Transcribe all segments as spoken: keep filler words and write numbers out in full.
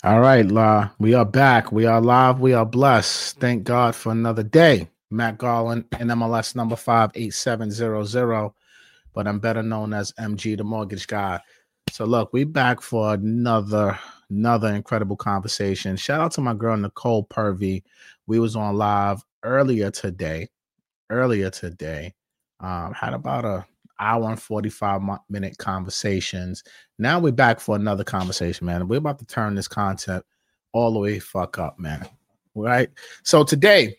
All right, La. We are back. We are live. We are blessed. Thank God for another day. Matt Garland, N M L S number five eight seven zero zero, but I'm better known as M G, the mortgage guy. So look, we back for another another incredible conversation. Shout out to my girl Nicole Purvey. We was on live earlier today. Earlier today, um, had about a hour and forty-five minute conversations. Now we're back for another conversation, man. We're about to turn this concept all the way fuck up, man. Right? So today,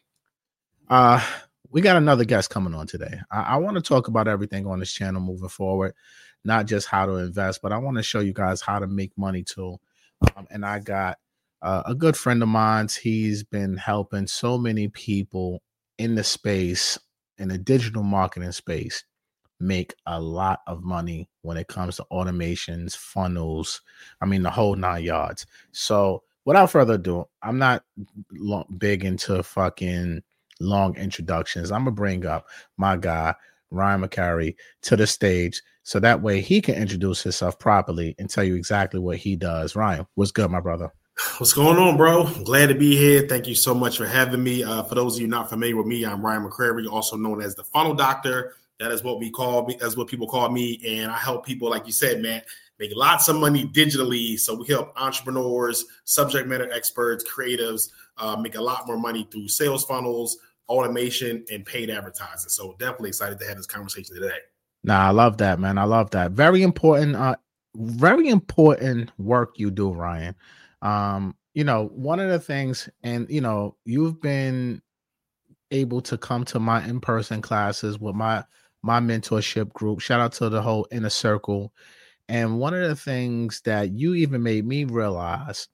uh, we got another guest coming on today. I, I want to talk about everything on this channel moving forward, not just how to invest, but I want to show you guys how to make money too. Um, and I got uh, a good friend of mine. He's been helping so many people in the space, in the digital marketing space, make a lot of money when it comes to automations, funnels, I mean, the whole nine yards. So without further ado, I'm not long, big into fucking long introductions. I'm going to bring up my guy, Ryan McCary, to the stage so that way he can introduce himself properly and tell you exactly what he does. Ryan, what's good, my brother? What's going on, bro? Glad to be here. Thank you so much for having me. Uh, for those of you not familiar with me, I'm Ryan McCrary, also known as the Funnel Doctor. That is what we call me. That's what people call me. And I help people, like you said, man, make lots of money digitally. So we help entrepreneurs, subject matter experts, creatives uh, make a lot more money through sales funnels, automation, and paid advertising. So definitely excited to have this conversation today. Nah, I love that, man. I love that. Very important, uh, very important work you do, Ryan. Um, you know, one of the things, and you know, you've been able to come to my in-person classes with my my mentorship group. Shout out to the whole inner circle. And one of the things that you even made me realize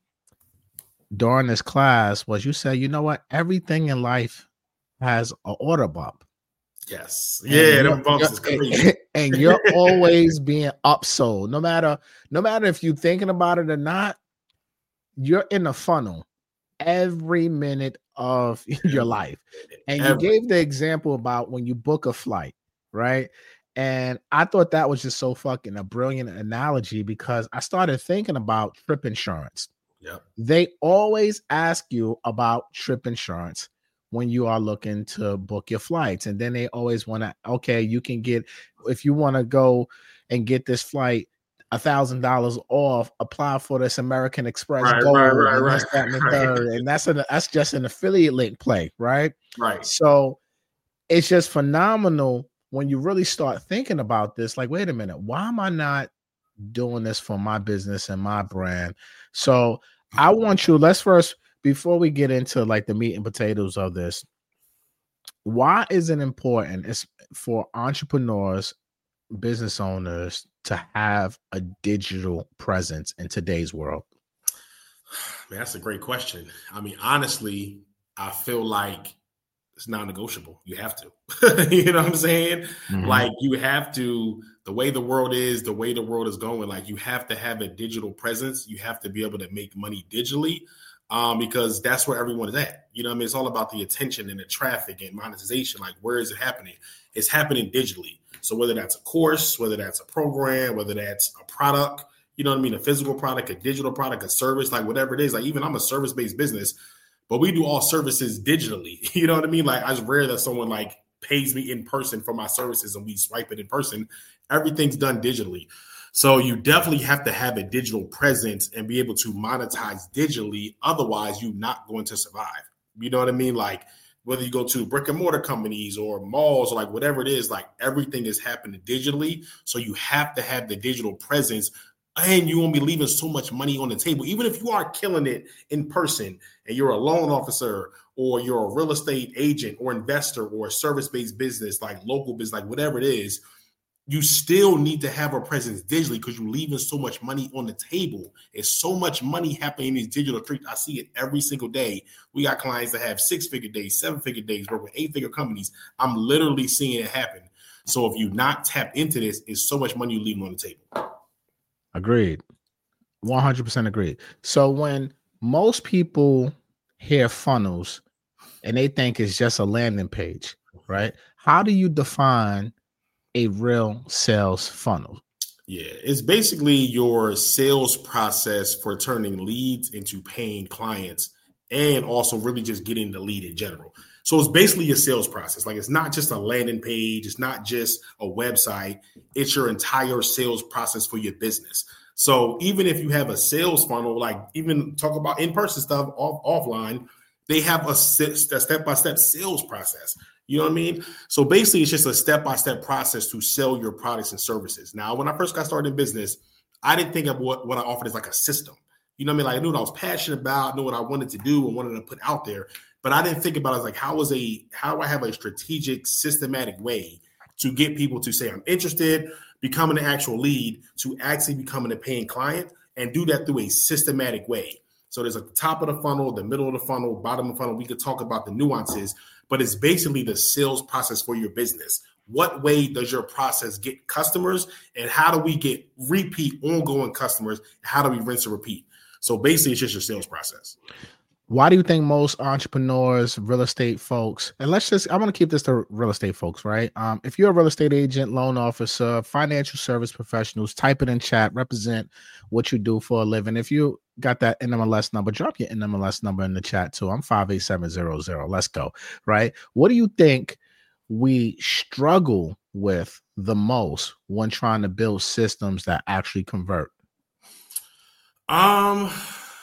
during this class was you said, you know what, everything in life has an order bump. Yes. Yeah, them bumps is crazy. And you're always being upsold. No matter, no matter if you're thinking about it or not, you're in a funnel every minute of your life. And you gave the example about when you book a flight, right? And I thought that was just so fucking a brilliant analogy because I started thinking about trip insurance. Yep. They always ask you about trip insurance when you are looking to book your flights. And then they always want to, okay, you can get, if you want to go and get this flight a thousand dollars off, apply for this American Express right, Gold, right, right, and, right, that's that and, the right. third, and that's an that's just an affiliate link play, right? Right. So it's just phenomenal when you really start thinking about this. Like, wait a minute, why am I not doing this for my business and my brand? So I want you. Let's first, before we get into like the meat and potatoes of this, why is it important? It's for entrepreneurs, business owners to have a digital presence in today's world? Man, that's a great question. I mean, honestly, I feel like it's non-negotiable. You have to, you know what I'm saying? Mm-hmm. Like you have to, the way the world is, the way the world is going, like you have to have a digital presence. You have to be able to make money digitally um, because that's where everyone is at. You know what I mean? It's all about the attention and the traffic and monetization. Like, where is it happening? It's happening digitally. So whether that's a course, whether that's a program, whether that's a product, you know what I mean? A physical product, a digital product, a service, like whatever it is, like even I'm a service-based business, but we do all services digitally. You know what I mean? Like it's rare that someone like pays me in person for my services and we swipe it in person. Everything's done digitally. So you definitely have to have a digital presence and be able to monetize digitally. Otherwise, you're not going to survive. You know what I mean? Like whether you go to brick and mortar companies or malls or like whatever it is, like everything is happening digitally. So you have to have the digital presence and you won't be leaving so much money on the table. Even if you are killing it in person and you're a loan officer or you're a real estate agent or investor or a service-based business, like local business, like whatever it is, you still need to have a presence digitally because you're leaving so much money on the table. There's so much money happening in these digital streets. I see it every single day. We got clients that have six-figure days, seven-figure days, work with eight-figure companies. I'm literally seeing it happen. So if you not tap into this, it's so much money you leaving on the table. Agreed. one hundred percent agreed. So when most people hear funnels and they think it's just a landing page, right? How do you define a real sales funnel? Yeah, it's basically your sales process for turning leads into paying clients and also really just getting the lead in general. So it's basically your sales process. Like, it's not just a landing page. It's not just a website. It's your entire sales process for your business. So even if you have a sales funnel, like even talk about in-person stuff off, offline, they have a, a step-by-step sales process. You know what I mean? So basically, it's just a step-by-step process to sell your products and services. Now, when I first got started in business, I didn't think of what, what I offered as like a system. You know what I mean? Like, I knew what I was passionate about, knew what I wanted to do and wanted to put out there. But I didn't think about it as like, how is a how do I have a strategic, systematic way to get people to say, I'm interested, becoming an actual lead, to actually becoming a paying client, and do that through a systematic way. So there's a top of the funnel, the middle of the funnel, bottom of the funnel. We could talk about the nuances, but it's basically the sales process for your business. What way does your process get customers, and how do we get repeat ongoing customers? How do we rinse and repeat? So basically, it's just your sales process. Why do you think most entrepreneurs, real estate folks, and let's just, I want to keep this to real estate folks, right? Um, if you're a real estate agent, loan officer, financial service professionals, type it in chat, represent what you do for a living. If you got that N M L S number, drop your N M L S number in the chat too. I'm five eight seven zero zero. Let's go, right? What do you think we struggle with the most when trying to build systems that actually convert? Um...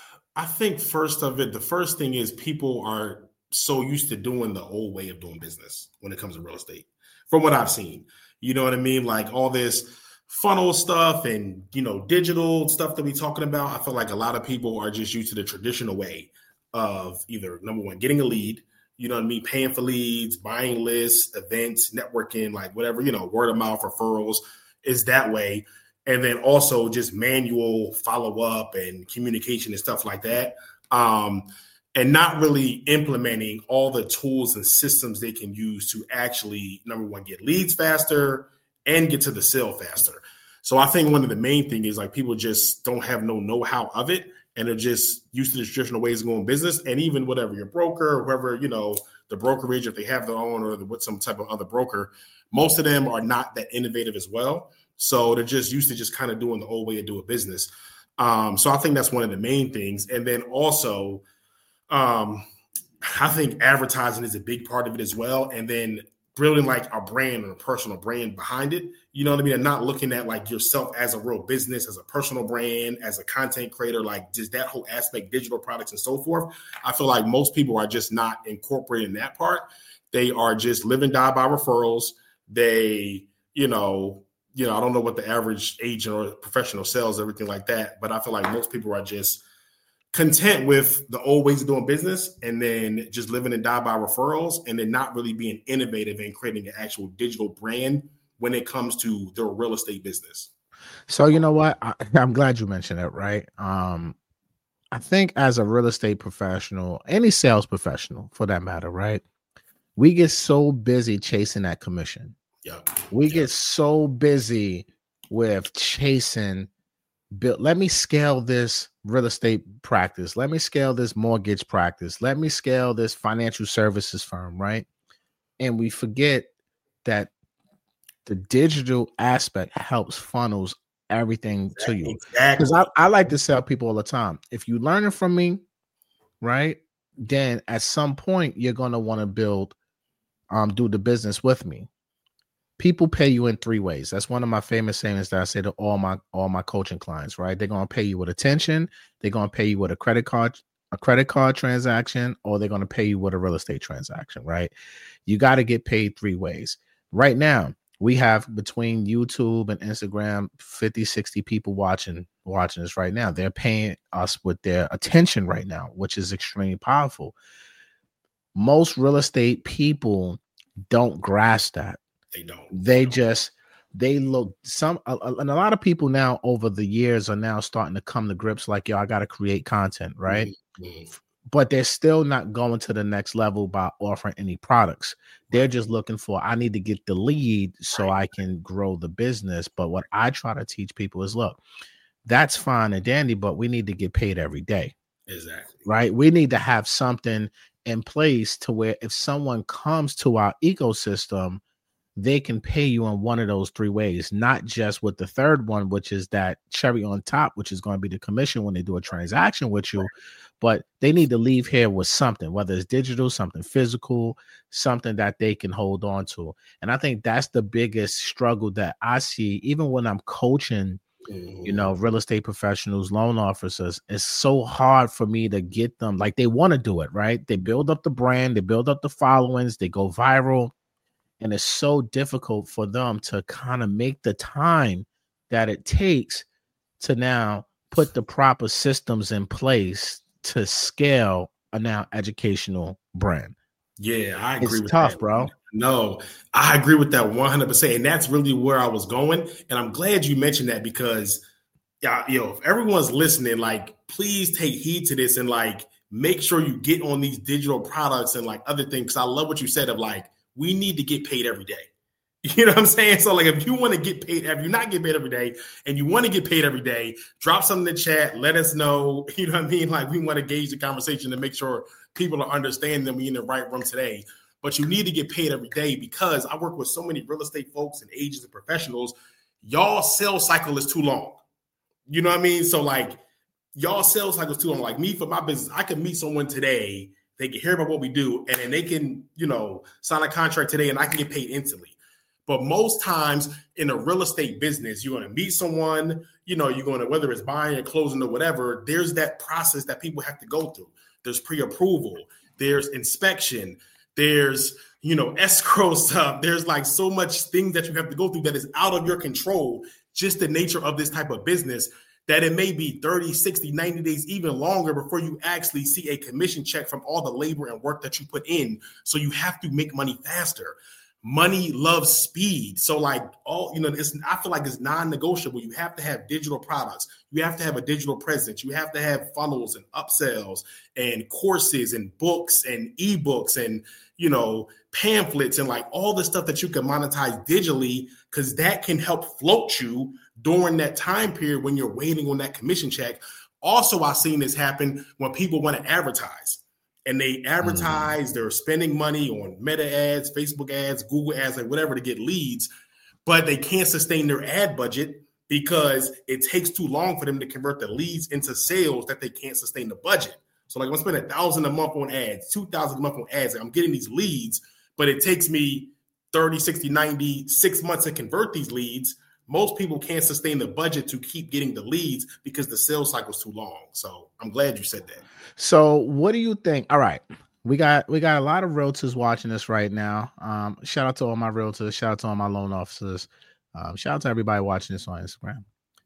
I think first of it, the first thing is people are so used to doing the old way of doing business when it comes to real estate, from what I've seen. You know what I mean? Like all this funnel stuff and, you know, digital stuff that we're talking about. I feel like a lot of people are just used to the traditional way of either, number one, getting a lead, you know what I mean, paying for leads, buying lists, events, networking, like whatever, you know, word of mouth referrals is that way. And then also just manual follow-up and communication and stuff like that. Um, and not really implementing all the tools and systems they can use to actually, number one, get leads faster and get to the sale faster. So I think one of the main things is like people just don't have no know-how of it. And they're just used to the traditional ways of going business. And even whatever your broker, or whoever, you know, the brokerage, if they have their own or with some type of other broker, most of them are not that innovative as well. So they're just used to just kind of doing the old way to do a business. Um, so I think that's one of the main things. And then also, um, I think advertising is a big part of it as well. And then building like a brand or a personal brand behind it. You know what I mean? And not looking at like yourself as a real business, as a personal brand, as a content creator, like just that whole aspect, digital products and so forth. I feel like most people are just not incorporating that part. They are just live and die by referrals. They, you know, You know, I don't know what the average agent or professional sells, everything like that. But I feel like most people are just content with the old ways of doing business and then just living and die by referrals and then not really being innovative and creating an actual digital brand when it comes to their real estate business. So, you know what? I, I'm glad you mentioned that, right? Um, I think as a real estate professional, any sales professional for that matter, right? We get so busy chasing that commission. Yeah. We yep. get so busy with chasing, build, let me scale this real estate practice. Let me scale this mortgage practice. Let me scale this financial services firm, right? And we forget that the digital aspect helps funnels everything to you. Exactly. Because I, I like to tell people all the time, if you learn it from me, right, then at some point you're going to want to build, um, do the business with me. People pay you in three ways. That's one of my famous sayings that I say to all my all my coaching clients, right? They're going to pay you with attention, they're going to pay you with a credit card, a credit card transaction, or they're going to pay you with a real estate transaction, right? You got to get paid three ways. Right now, we have between YouTube and Instagram fifty, sixty people watching watching this right now. They're paying us with their attention right now, which is extremely powerful. Most real estate people don't grasp that. They don't. They, they don't. just, they look, some, a, a, and a lot of people now over the years are now starting to come to grips like, yo, I got to create content, right? Mm-hmm. But they're still not going to the next level by offering any products. They're just looking for, I need to get the lead so I can grow the business. But what I try to teach people is, look, that's fine and dandy, but we need to get paid every day. Exactly. Right? We need to have something in place to where if someone comes to our ecosystem, they can pay you in one of those three ways, not just with the third one, which is that cherry on top, which is going to be the commission when they do a transaction with you. But they need to leave here with something, whether it's digital, something physical, something that they can hold on to. And I think that's the biggest struggle that I see, even when I'm coaching, you know, real estate professionals, loan officers. It's so hard for me to get them, like, they want to do it, right? They build up the brand, they build up the followings, they go viral. And it's so difficult for them to kind of make the time that it takes to now put the proper systems in place to scale a now educational brand. Yeah, I agree it's with tough, that. bro. No, I agree with that one hundred percent. And that's really where I was going. And I'm glad you mentioned that because, yeah, you know, if everyone's listening, like, please take heed to this and, like, make sure you get on these digital products and, like, other things. Because I love what you said of, like, we need to get paid every day. You know what I'm saying? So, like, if you want to get paid, if you're not getting paid every day and you want to get paid every day, drop something in the chat. Let us know. You know what I mean? Like, we want to gauge the conversation to make sure people are understanding that we're in the right room today. But you need to get paid every day because I work with so many real estate folks and agents and professionals. Y'all sales cycle is too long. You know what I mean? So, like, y'all sales cycle is too long. Like, me, for my business, I can meet someone today. They can hear about what we do, and then they can, you know, sign a contract today, and I can get paid instantly. But most times in a real estate business, you're going to meet someone, you know, you're going to, whether it's buying or closing or whatever, there's that process that people have to go through. There's pre-approval, there's inspection, there's, you know, escrow stuff. There's like so much things that you have to go through that is out of your control, just the nature of this type of business, that it may be thirty, sixty, ninety days, even longer before you actually see a commission check from all the labor and work that you put in. So you have to make money faster. Money loves speed. So, like, all, you know, it's, I feel like it's non-negotiable. You have to have digital products. You have to have a digital presence. You have to have funnels and upsells and courses and books and ebooks and, you know, pamphlets and, like, all the stuff that you can monetize digitally, because that can help float you during that time period when you're waiting on that commission check. Also, I've seen this happen when people want to advertise. And they advertise, mm. they're spending money on Meta ads, Facebook ads, Google ads, like whatever, to get leads, but they can't sustain their ad budget because it takes too long for them to convert the leads into sales that they can't sustain the budget. So, like, I'm spending a thousand a month on ads, two thousand a month on ads. I'm getting these leads, but it takes me thirty, sixty, ninety, six months to convert these leads. Most people can't sustain the budget to keep getting the leads because the sales cycle is too long. So I'm glad you said that. So what do you think? All right. We got we got a lot of realtors watching this right now. Um, shout out to all my realtors. Shout out to all my loan officers. Um, shout out to everybody watching this on Instagram.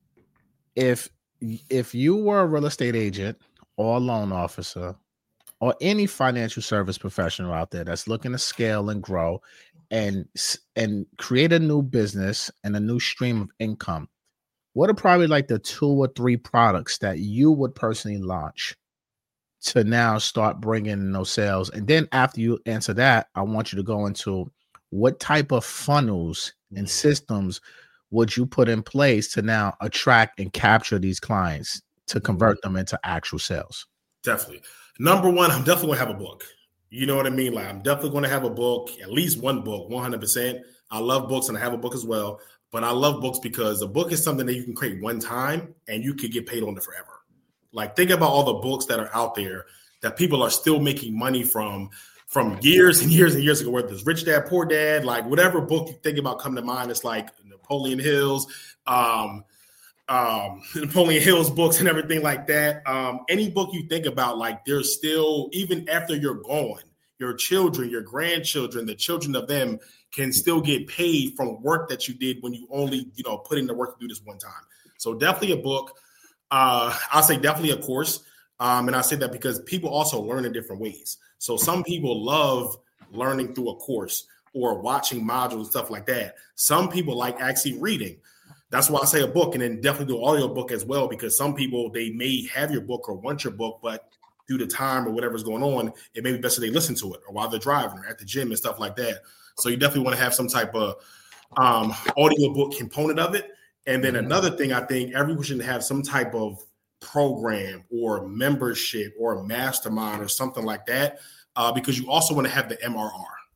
If if you were a real estate agent or a loan officer or any financial service professional out there that's looking to scale and grow and and create a new business and a new stream of income, what are probably like the two or three products that you would personally launch to now start bringing in those sales? And then after you answer that, I want you to go into what type of funnels and systems would you put in place to now attract and capture these clients to convert them into actual sales? Definitely. Number one, I'm definitely going to have a book. You know what I mean? Like, I'm definitely going to have a book, at least one book, one hundred percent. I love books and I have a book as well. But I love books because a book is something that you can create one time and you could get paid on it forever. Like, think about all the books that are out there that people are still making money from, from years and years and years ago, whether it's Rich Dad, Poor Dad, like whatever book you think about come to mind. It's like Napoleon Hill's, um, um, Napoleon Hill's books and everything like that. Um, any book you think about, like, there's still, even after you're gone, your children, your grandchildren, the children of them can still get paid from work that you did when you only, you know, put in the work to do this one time. So definitely a book. Uh, I'll say definitely a course. Um, and I say that because people also learn in different ways. So some people love learning through a course or watching modules and stuff like that. Some people like actually reading. That's why I say a book, and then definitely do audio book as well, because some people, they may have your book or want your book, but due to time or whatever's going on, it may be best that they listen to it or while they're driving or at the gym and stuff like that. So you definitely want to have some type of um, audio book component of it. And then mm-hmm. another thing, I think everyone should have some type of program or membership or mastermind or something like that, uh, because you also want to have the M R R.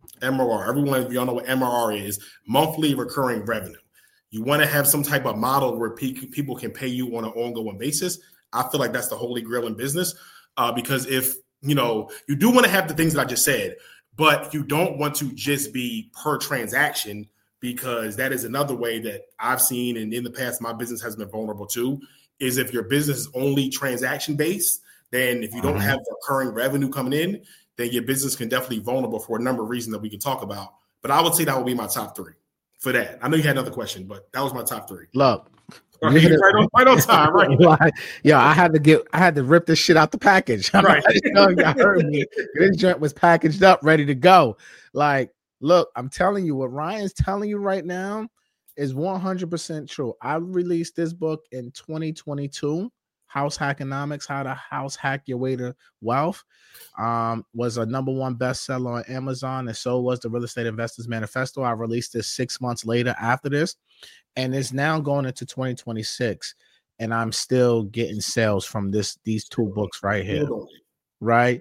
M R R. Everyone, if y'all know what M R R is, monthly recurring revenue. You want to have some type of model where pe- people can pay you on an ongoing basis. I feel like that's the holy grail in business, uh, because if, you know, you do want to have the things that I just said, but you don't want to just be per transaction, because that is another way that I've seen, and in the past, my business has been vulnerable too, is if your business is only transaction based, then if you don't have recurring revenue coming in, then your business can definitely be vulnerable for a number of reasons that we can talk about. But I would say that would be my top three for that. I know you had another question, but that was my top three. Look, right, right, on, right on time, right? Like, yeah, I had to get, I had to rip this shit out the package. I'm right. Not, y'all heard me. This joint was packaged up, ready to go. Like, look, I'm telling you, what Ryan's telling you right now is one hundred percent true. I released this book in twenty twenty-two. House Hackonomics, How to House Hack Your Way to Wealth, um, was a number one bestseller on Amazon, and so was the Real Estate Investors Manifesto. I released this six months later after this, and it's now going into twenty twenty-six, and I'm still getting sales from this these two books right here, right?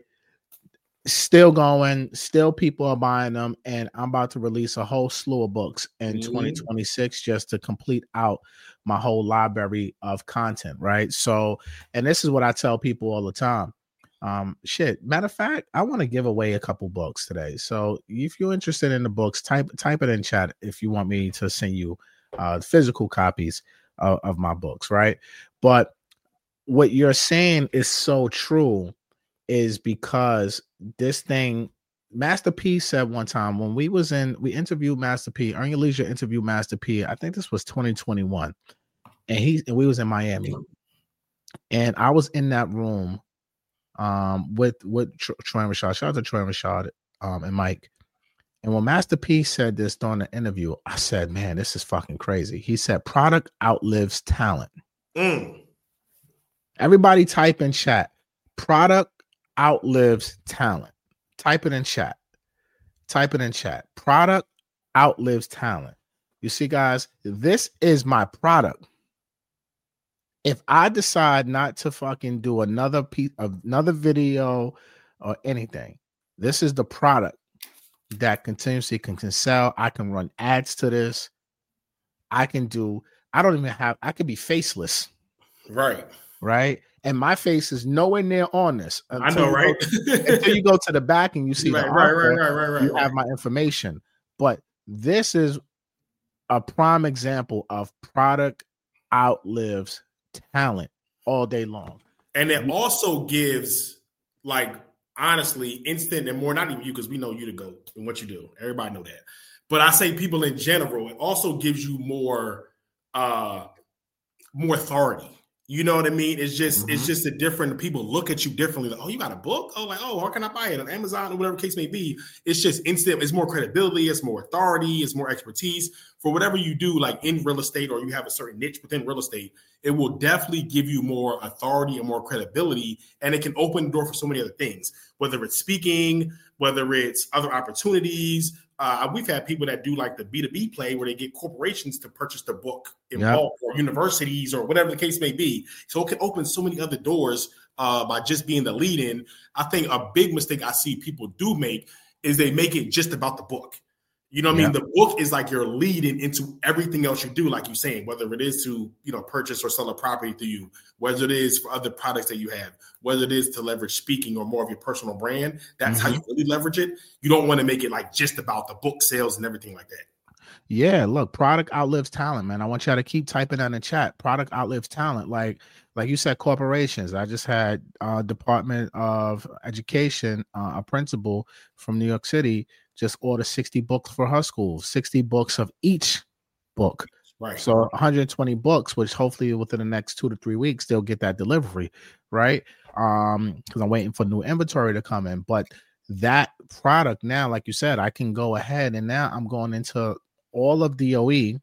Still going, still people are buying them, and I'm about to release a whole slew of books in mm-hmm. twenty twenty-six just to complete out my whole library of content, right? So, and this is what I tell people all the time. Um, shit, matter of fact, I want to give away a couple books today. So if you're interested in the books, type type it in chat if you want me to send you uh, physical copies of, of my books, right? But what you're saying is so true, is because this thing, Master P said one time when we was in, we interviewed Master P, Earn Your Leisure interviewed Master P, I think this was twenty twenty-one, and he and we was in Miami, and I was in that room um with with Troy and Rashad. Shout out to Troy and Rashad um and Mike. And when Master P said this during the interview, I said, man, this is fucking crazy. He said product outlives talent. Mm. Everybody type in chat, product outlives talent. Type it in chat. Type it in chat. Product outlives talent. You see, guys, this is my product. If I decide not to fucking do another piece, another video or anything, this is the product that continuously can, can sell. I can run ads to this. I can do, I don't even have, I could be faceless. Right. Right. And my face is nowhere near on this. I know, right? Go, until you go to the back and you see right, the right, author, right, right, right, right. You have my information. But this is a prime example of product outlives talent all day long. And it also gives, like, honestly, instant and more, not even you, because we know you to go and what you do. Everybody know that. But I say people in general, it also gives you more, uh, more authority. You know what I mean? It's just, mm-hmm. it's just a different, people look at you differently. Like, oh, you got a book? Oh, like, oh, where can I buy it? On Amazon or whatever the case may be. It's just instant. It's more credibility. It's more authority. It's more expertise for whatever you do, like in real estate, or you have a certain niche within real estate. It will definitely give you more authority and more credibility. And it can open the door for so many other things, whether it's speaking, whether it's other opportunities. Uh, we've had people that do like the B two B play where they get corporations to purchase the book in yep. bulk, or universities, or whatever the case may be. So it can open so many other doors uh, by just being the lead in. I think a big mistake I see people do make is they make it just about the book. You know what yep. I mean? The book is like your lead in into everything else you do, like you're saying, whether it is to, you know, purchase or sell a property to you, whether it is for other products that you have, whether it is to leverage speaking or more of your personal brand. That's mm-hmm. how you really leverage it. You don't want to make it like just about the book sales and everything like that. Yeah, look, product outlives talent, man. I want y'all to keep typing that in the chat. Product outlives talent. Like, like you said, corporations. I just had uh Department of Education, uh, a principal from New York City, just order sixty books for her school, sixty books of each book. Right. So one hundred twenty books, which hopefully within the next two to three weeks, they'll get that delivery. Right. Um, because I'm waiting for new inventory to come in. But that product now, like you said, I can go ahead and now I'm going into all of D O E,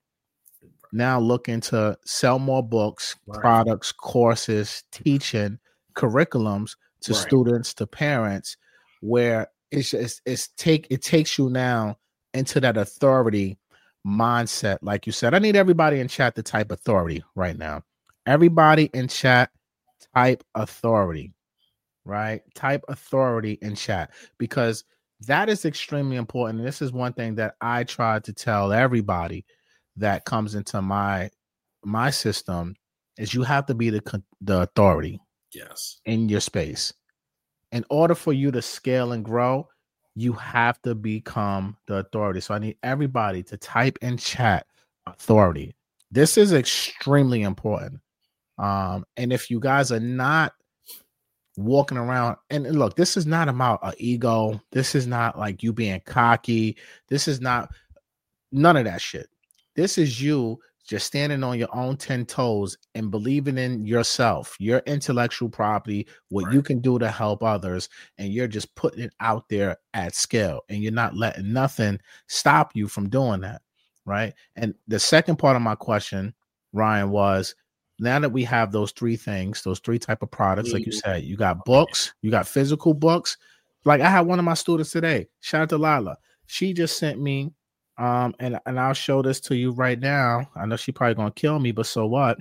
now looking to sell more books, right. products, courses, teaching, curriculums to right. students, to parents, where it's just, it's take it takes you now into that authority mindset. Like you said, I need everybody in chat to type authority right now. Everybody in chat, type authority, right? Type authority in chat, because that is extremely important. And this is one thing that I try to tell everybody that comes into my my system is you have to be the the authority. Yes. In your space. In order for you to scale and grow, you have to become the authority. So I need everybody to type in chat authority. This is extremely important. Um, and if you guys are not walking around, and look, this is not about an ego. This is not like you being cocky. This is not none of that shit. This is you just standing on your own ten toes and believing in yourself, your intellectual property, what right. you can do to help others. And you're just putting it out there at scale, and you're not letting nothing stop you from doing that. Right. And the second part of my question, Ryan, was now that we have those three things, those three type of products, like you said, you got books, you got physical books. Like I had one of my students today, shout out to Lala. She just sent me Um, and, and I'll show this to you right now. I know she probably gonna kill me, but so what?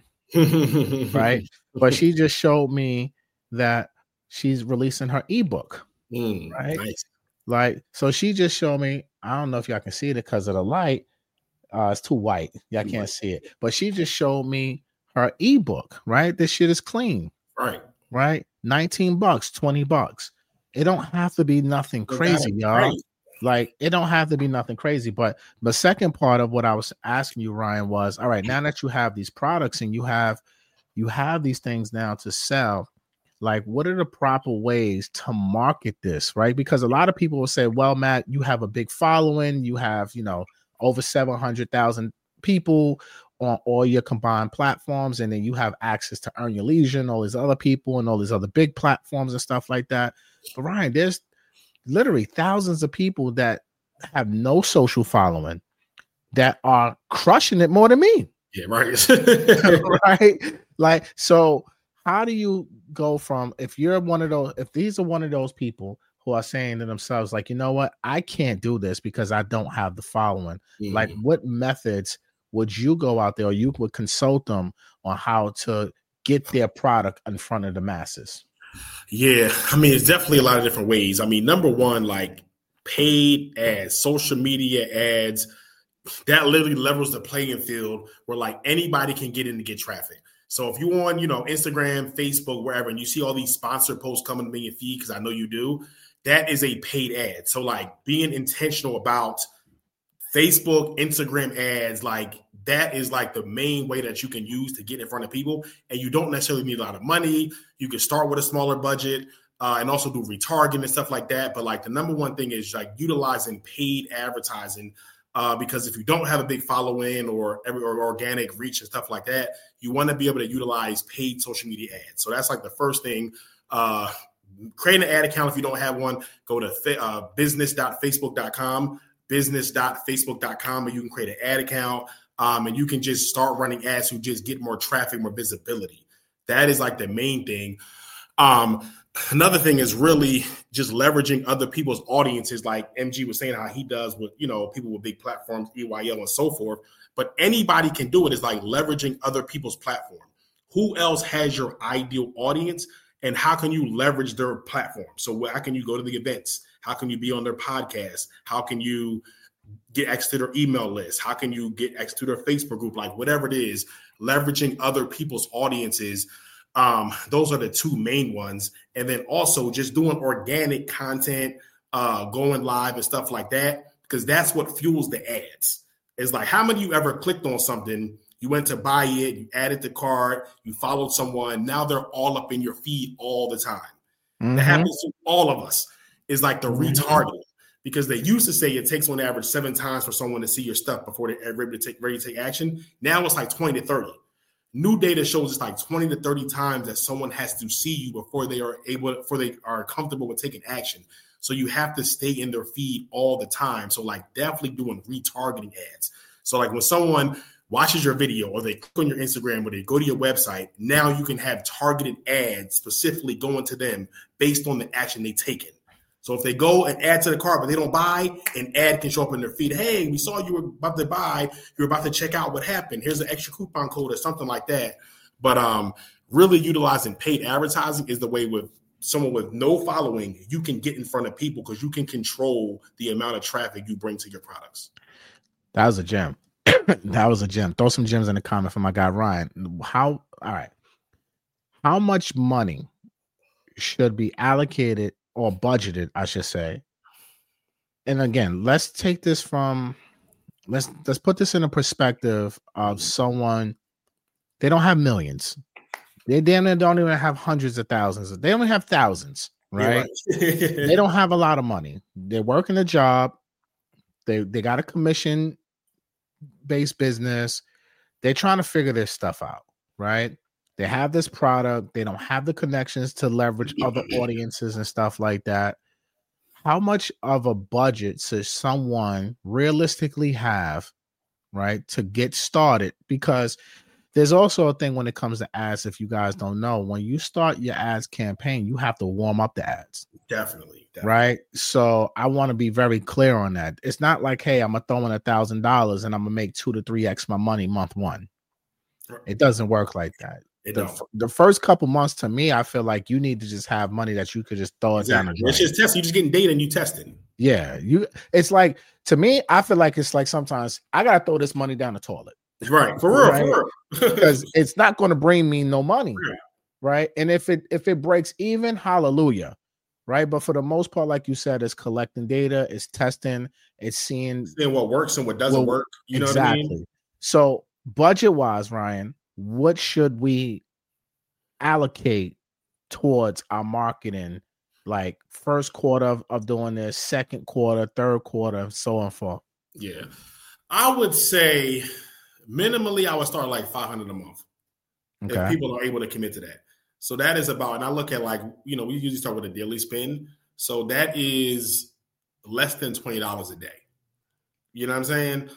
Right? But she just showed me that she's releasing her ebook. Mm, right? Nice. Like, so she just showed me, I don't know if y'all can see it because of the light. Uh, it's too white. Y'all can't Right. see it. But she just showed me her ebook, right? This shit is clean. Right. Right? nineteen bucks, twenty bucks. It don't have to be nothing crazy, y'all. Right. Like, it don't have to be nothing crazy. But the second part of what I was asking you, Ryan, was, all right, now that you have these products and you have you have these things now to sell, like, what are the proper ways to market this, right? Because a lot of people will say, well, Matt, you have a big following, you have, you know, over seven hundred thousand people on all your combined platforms, and then you have access to Earn Your Leisure and all these other people and all these other big platforms and stuff like that. But Ryan, there's literally thousands of people that have no social following that are crushing it more than me. Yeah, right. Right? Like, so how do you go from, if you're one of those, if these are one of those people who are saying to themselves, like, you know what, I can't do this because I don't have the following. Mm-hmm. Like, what methods would you go out there, or you would consult them on how to get their product in front of the masses? Yeah, I mean, it's definitely a lot of different ways. I mean, number one, like paid ads, social media ads, that literally levels the playing field where like anybody can get in to get traffic. So if you're on, you know, Instagram, Facebook, wherever, and you see all these sponsored posts coming to me in feed, because I know you do, that is a paid ad. So like being intentional about Facebook, Instagram ads, like that is like the main way that you can use to get in front of people. And you don't necessarily need a lot of money. You can start with a smaller budget uh, and also do retargeting and stuff like that. But like the number one thing is like utilizing paid advertising, uh, because if you don't have a big following or, every, or organic reach and stuff like that, you want to be able to utilize paid social media ads. So that's like the first thing. Uh, create an ad account if you don't have one. Go to uh, business dot facebook dot com. business dot facebook dot com, and you can create an ad account, um, and you can just start running ads to just get more traffic, more visibility. That is like the main thing. Um, another thing is really just leveraging other people's audiences, like M G was saying how he does with, you know, people with big platforms, E Y L and so forth. But anybody can do it. Is like leveraging other people's platform. Who else has your ideal audience, and how can you leverage their platform? So how can you go to the events? How can you be on their podcast? How can you get access to their email list? How can you get access to their Facebook group? Like whatever it is, leveraging other people's audiences. Um, those are the two main ones. And then also just doing organic content, uh, going live and stuff like that, because that's what fuels the ads. It's like, how many of you ever clicked on something, you went to buy it, you added the cart, you followed someone, now they're all up in your feed all the time. Mm-hmm. That happens to all of us. Is like the retargeting, because they used to say it takes on average seven times for someone to see your stuff before they're ready to take, ready to take action. Now it's like twenty to thirty. New data shows it's like twenty to thirty times that someone has to see you before they are able, before they are comfortable with taking action. So you have to stay in their feed all the time. So like definitely doing retargeting ads. So like when someone watches your video or they click on your Instagram or they go to your website, now you can have targeted ads specifically going to them based on the action they taken. So if they go and add to the cart, but they don't buy, an ad can show up in their feed. Hey, we saw you were about to buy. You're about to check out. What happened? Here's an extra coupon code or something like that. But um, really utilizing paid advertising is the way with someone with no following, you can get in front of people because you can control the amount of traffic you bring to your products. That was a gem. That was a gem. Throw some gems in the comment for my guy Ryan. How all right. How much money should be allocated or budgeted, I should say? And again, let's take this from let's let's put this in a perspective of someone. They don't have millions. They damn near don't even have hundreds of thousands. They only have thousands, right? right. They don't have a lot of money. They're working a job. They they got a commission based business. They're trying to figure this stuff out, right? They have this product. They don't have the connections to leverage other audiences and stuff like that. How much of a budget should someone realistically have, right, to get started? Because there's also a thing when it comes to ads, if you guys don't know, when you start your ads campaign, you have to warm up the ads. Definitely. definitely. Right? So I want to be very clear on that. It's not like, hey, I'm going to throw in a thousand dollars and I'm going to make two to three X my money month one. It doesn't work like that. The, f- the first couple months, to me, I feel like you need to just have money that you could just throw it exactly. down the drain. It's just testing. You're just getting data and you testing. Yeah, you. It's like, to me, I feel like it's like sometimes I gotta throw this money down the toilet. Right, for real, right? for real, because it's not going to bring me no money, yeah. right? And if it if it breaks even, hallelujah, right? But for the most part, like you said, it's collecting data, it's testing, it's seeing, seeing what works and what doesn't well, work. You know exactly. what I mean? So budget wise, Ryan, what should we allocate towards our marketing, like first quarter of, of doing this, second quarter, third quarter, so on and forth? Yeah, I would say minimally I would start like five hundred a month. Okay. If people are able to commit to that. So that is about, and I look at like, you know, we usually start with a daily spend. So that is less than twenty dollars a day. You know what I'm saying?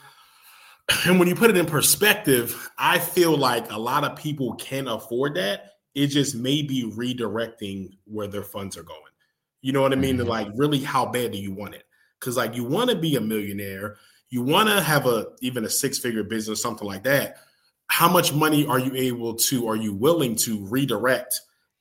And when you put it in perspective, I feel like a lot of people can afford that. It just may be redirecting where their funds are going. You know what I mean? Mm-hmm. Like, really, how bad do you want it? Because like, you want to be a millionaire. You want to have a even a six-figure business, something like that. How much money are you able to, are you willing to redirect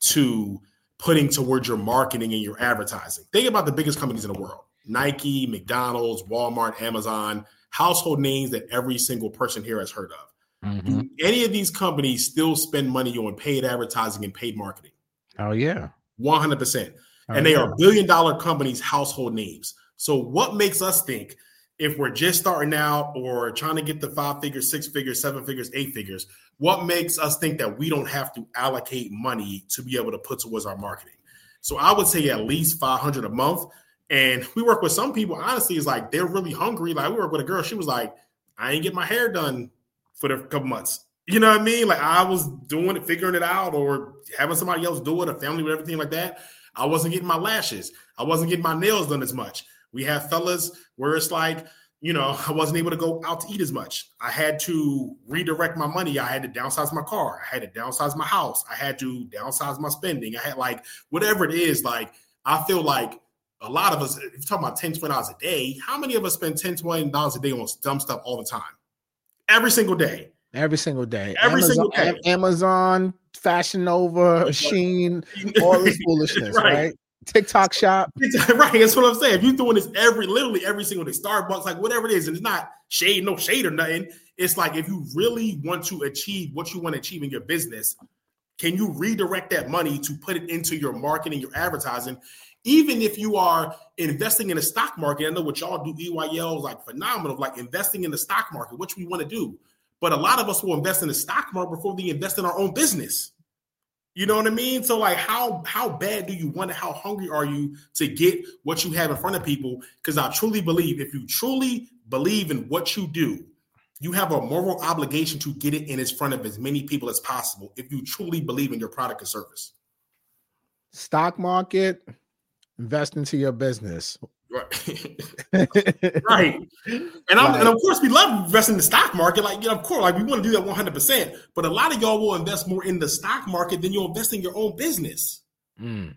to putting towards your marketing and your advertising? Think about the biggest companies in the world: Nike, McDonald's, Walmart, Amazon, household names that every single person here has heard of. Mm-hmm. Do any of these companies still spend money on paid advertising and paid marketing? Oh, yeah. one hundred percent. Oh, and they yeah. are billion dollar companies, household names. So what makes us think, if we're just starting out or trying to get the five figures, six figures, seven figures, eight figures, what makes us think that we don't have to allocate money to be able to put towards our marketing? So I would say at least five hundred a month. And we work with some people, honestly, is like, they're really hungry. Like, we work with a girl. She was like, I ain't get my hair done for the couple months. You know what I mean? Like, I was doing it, figuring it out, or having somebody else do it, a family with everything like that. I wasn't getting my lashes. I wasn't getting my nails done as much. We have fellas where it's like, you know, I wasn't able to go out to eat as much. I had to redirect my money. I had to downsize my car. I had to downsize my house. I had to downsize my spending. I had like, whatever it is, like, I feel like a lot of us, if you're talking about ten, twenty dollars a day, how many of us spend ten, twenty dollars a day on dumb stuff all the time? Every single day. Every single day. Every Amazon, single day. Amazon, Fashion Nova, Shein, all this foolishness, right. right? TikTok shop. Right. That's what I'm saying. If you're doing this every, literally every single day, Starbucks, like whatever it is, and it's not shade, no shade or nothing. It's like, if you really want to achieve what you want to achieve in your business, can you redirect that money to put it into your marketing, your advertising? Even if you are investing in the stock market, I know what y'all do, E Y L is like phenomenal, like investing in the stock market, which we want to do. But a lot of us will invest in the stock market before we invest in our own business. You know what I mean? So like, how how bad do you want it? How hungry are you to get what you have in front of people? Because I truly believe, if you truly believe in what you do, you have a moral obligation to get it in as front of as many people as possible if you truly believe in your product or service. Stock market, invest into your business. Right. Right. And I'm, right. and of course we love investing in the stock market. Like, you know, of course, like we want to do that one hundred percent. But a lot of y'all will invest more in the stock market than you'll invest in your own business. Mm.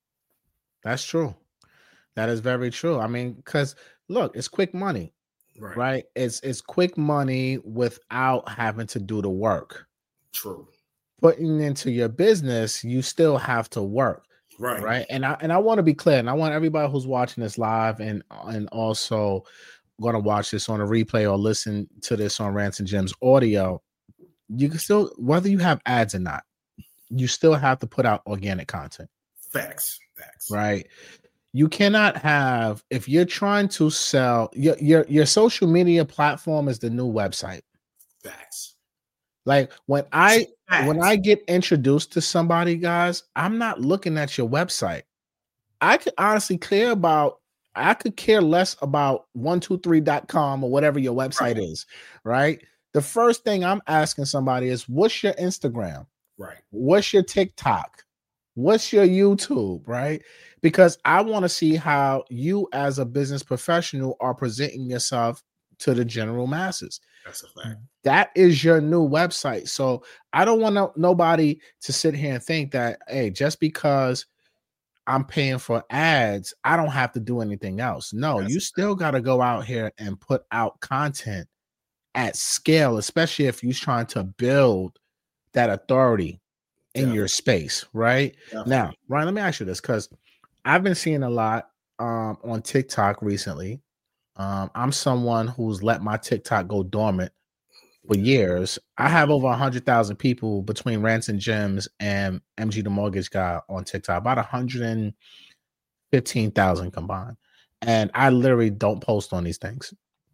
That's true. That is very true. I mean, because look, it's quick money. Right. Right. It's it's quick money without having to do the work. True. Putting into your business, you still have to work. Right. Right. And I and I want to be clear, and I want everybody who's watching this live and and also going to watch this on a replay or listen to this on Rants and Gems audio. You can still, whether you have ads or not, you still have to put out organic content. Facts. Facts. Right. You cannot have, if you're trying to sell your your your social media platform is the new website. Facts. Like when I Facts. when I get introduced to somebody, guys, I'm not looking at your website. I could honestly care about I could care less about one two three dot com or whatever your website right. is, right? The first thing I'm asking somebody is, what's your Instagram? Right. What's your TikTok? What's your YouTube, right? Because I want to see how you as a business professional are presenting yourself to the general masses. That's a fact. That is your new website. So I don't want no, nobody to sit here and think that, hey, just because I'm paying for ads, I don't have to do anything else. No, That's you still got to go out here and put out content at scale, especially if you're trying to build that authority in yeah. your space, right? Definitely. Now, Ryan, let me ask you this, because I've been seeing a lot um, on TikTok recently. Um, I'm someone who's let my TikTok go dormant for years. I have over one hundred thousand people between Rants and Gems and M G the Mortgage Guy on TikTok, about one hundred fifteen thousand combined. And I literally don't post on these things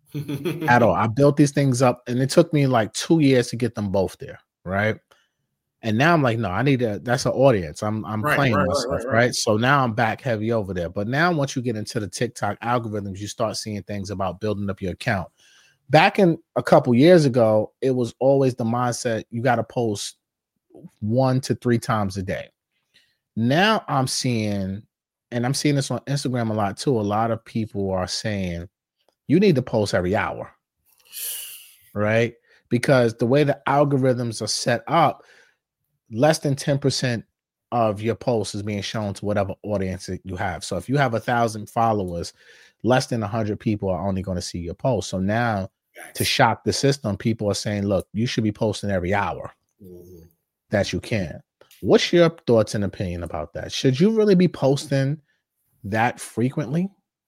at all. I built these things up, and it took me like two years to get them both there, right? And now I'm like, no, I need a, that's an audience. I'm I'm right, playing right, myself, right, right, right? So now I'm back heavy over there. But now once you get into the TikTok algorithms, you start seeing things about building up your account. Back in a couple years ago, it was always the mindset you got to post one to three times a day. Now I'm seeing, and I'm seeing this on Instagram a lot too, a lot of people are saying you need to post every hour, right? Because the way the algorithms are set up, less than ten percent of your posts is being shown to whatever audience that you have. So if you have a thousand followers, less than a hundred people are only going to see your post. So now to shock the system, people are saying, look, you should be posting every hour mm-hmm. that you can. What's your thoughts and opinion about that? Should you really be posting that frequently?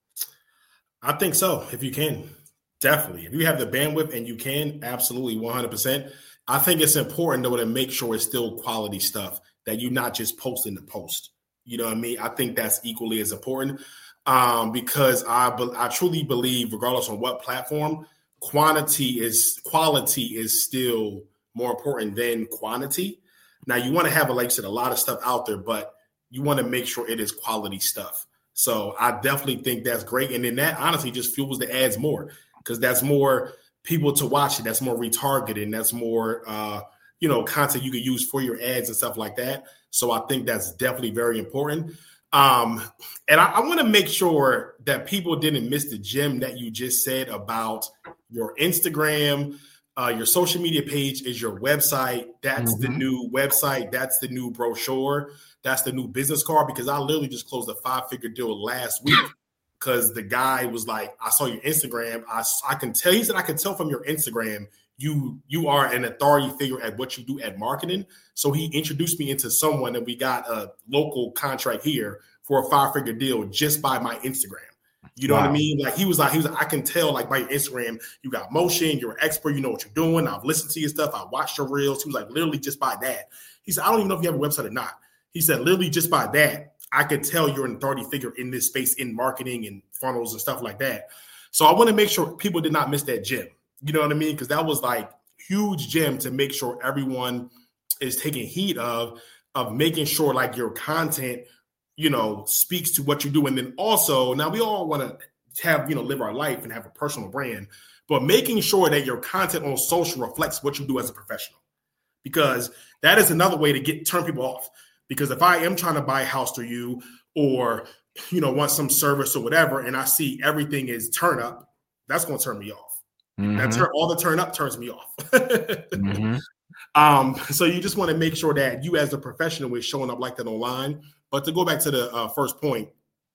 I think so. If you can, definitely. If you have the bandwidth and you can, absolutely one hundred percent. I think it's important, though, to make sure it's still quality stuff, that you're not just posting the post. You know what I mean? I think that's equally as important um, because I, be- I truly believe, regardless on what platform, quantity is quality is still more important than quantity. Now, you want to have, like I said, a lot of stuff out there, but you want to make sure it is quality stuff. So I definitely think that's great. And then that honestly just fuels the ads more because that's more people to watch it. That's more retargeting. That's more, uh, you know, content you can use for your ads and stuff like that. So I think that's definitely very important. Um, and I, I want to make sure that people didn't miss the gem that you just said about your Instagram, uh, your social media page is your website. That's mm-hmm. the new website. That's the new brochure. That's the new business card, because I literally just closed a five figure deal last week. Because the guy was like, I saw your Instagram. I, I can tell, he said, I can tell from your Instagram, you you are an authority figure at what you do at marketing. So he introduced me into someone, and we got a local contract here for a five figure deal just by my Instagram. You know wow. what I mean? Like he was like, he was like, I can tell like by your Instagram, you got motion, you're an expert, you know what you're doing. I've listened to your stuff. I watched your reels. He was like, literally just by that. He said, I don't even know if you have a website or not. He said, literally just by that, I could tell you're an authority figure in this space in marketing and funnels and stuff like that. So I want to make sure people did not miss that gem. You know what I mean? Because that was like huge gem to make sure everyone is taking heed of, of making sure like your content, you know, speaks to what you do. And then also, now we all want to have, you know, live our life and have a personal brand, but making sure that your content on social reflects what you do as a professional, because that is another way to get turn people off. Because if I am trying to buy a house through you or, you know, want some service or whatever, and I see everything is turn up, that's going to turn me off. Mm-hmm. That turn, all the turn up turns me off. mm-hmm. um, so you just want to make sure that you as a professional is showing up like that online. But to go back to the uh, first point,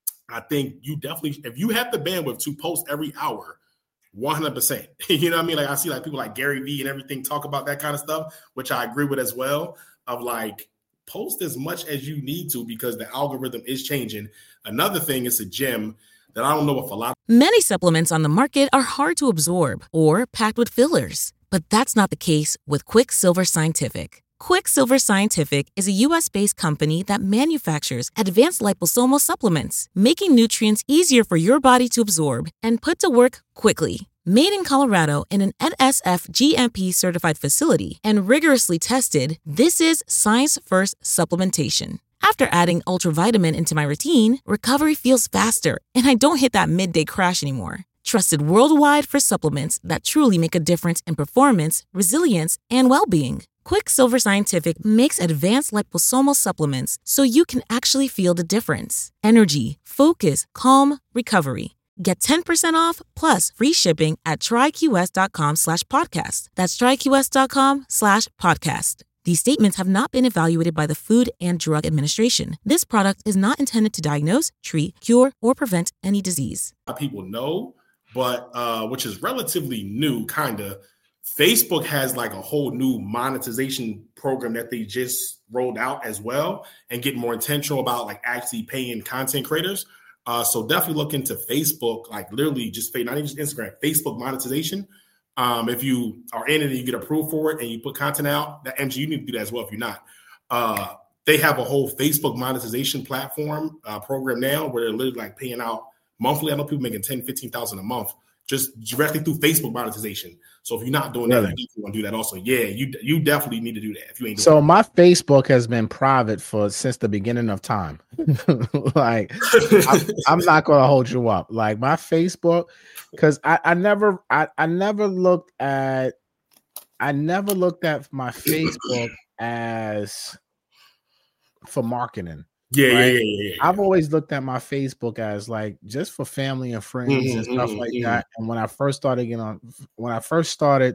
I think you definitely, if you have the bandwidth to post every hour, one hundred percent. You know what I mean? Like I see like people like Gary Vee and everything talk about that kind of stuff, which I agree with as well, of like, post as much as you need to because the algorithm is changing. Another thing is a gem that I don't know if a lot. Many supplements on the market are hard to absorb or packed with fillers, but that's not the case with Quicksilver Scientific. Quicksilver Scientific is a U S-based company that manufactures advanced liposomal supplements, making nutrients easier for your body to absorb and put to work quickly. Made in Colorado in an N S F G M P certified facility and rigorously tested, this is science-first supplementation. After adding ultravitamin into my routine, recovery feels faster, and I don't hit that midday crash anymore. Trusted worldwide for supplements that truly make a difference in performance, resilience, and well-being. Quicksilver Scientific makes advanced liposomal supplements so you can actually feel the difference. Energy, focus, calm, recovery. Get ten percent off plus free shipping at tryqs.com slash podcast. That's tryqs.com slash podcast. These statements have not been evaluated by the Food and Drug Administration. This product is not intended to diagnose, treat, cure, or prevent any disease. People know, but uh, which is relatively new, kind of. Facebook has like a whole new monetization program that they just rolled out as well and get more intentional about like actually paying content creators. Uh, so definitely look into Facebook, like literally just not even just Instagram, Facebook monetization. Um, if you are in it and you get approved for it and you put content out, that M G, you need to do that as well if you're not. Uh, they have a whole Facebook monetization platform uh, program now where they're literally like paying out monthly. I know people making ten, fifteen thousand a month just directly through Facebook monetization. So if you're not doing that, really? You want to do that also. Yeah, you you definitely need to do that if you ain't doing so that. My Facebook has been private for since the beginning of time. Like I'm, I'm not gonna hold you up. Like my Facebook, because I, I never I, I never looked at I never looked at my Facebook as for marketing. Yeah, right? yeah, yeah, yeah, yeah. I've always looked at my Facebook as like just for family and friends mm-hmm, and stuff mm-hmm, like mm-hmm. that. And when I first started getting on, when I first started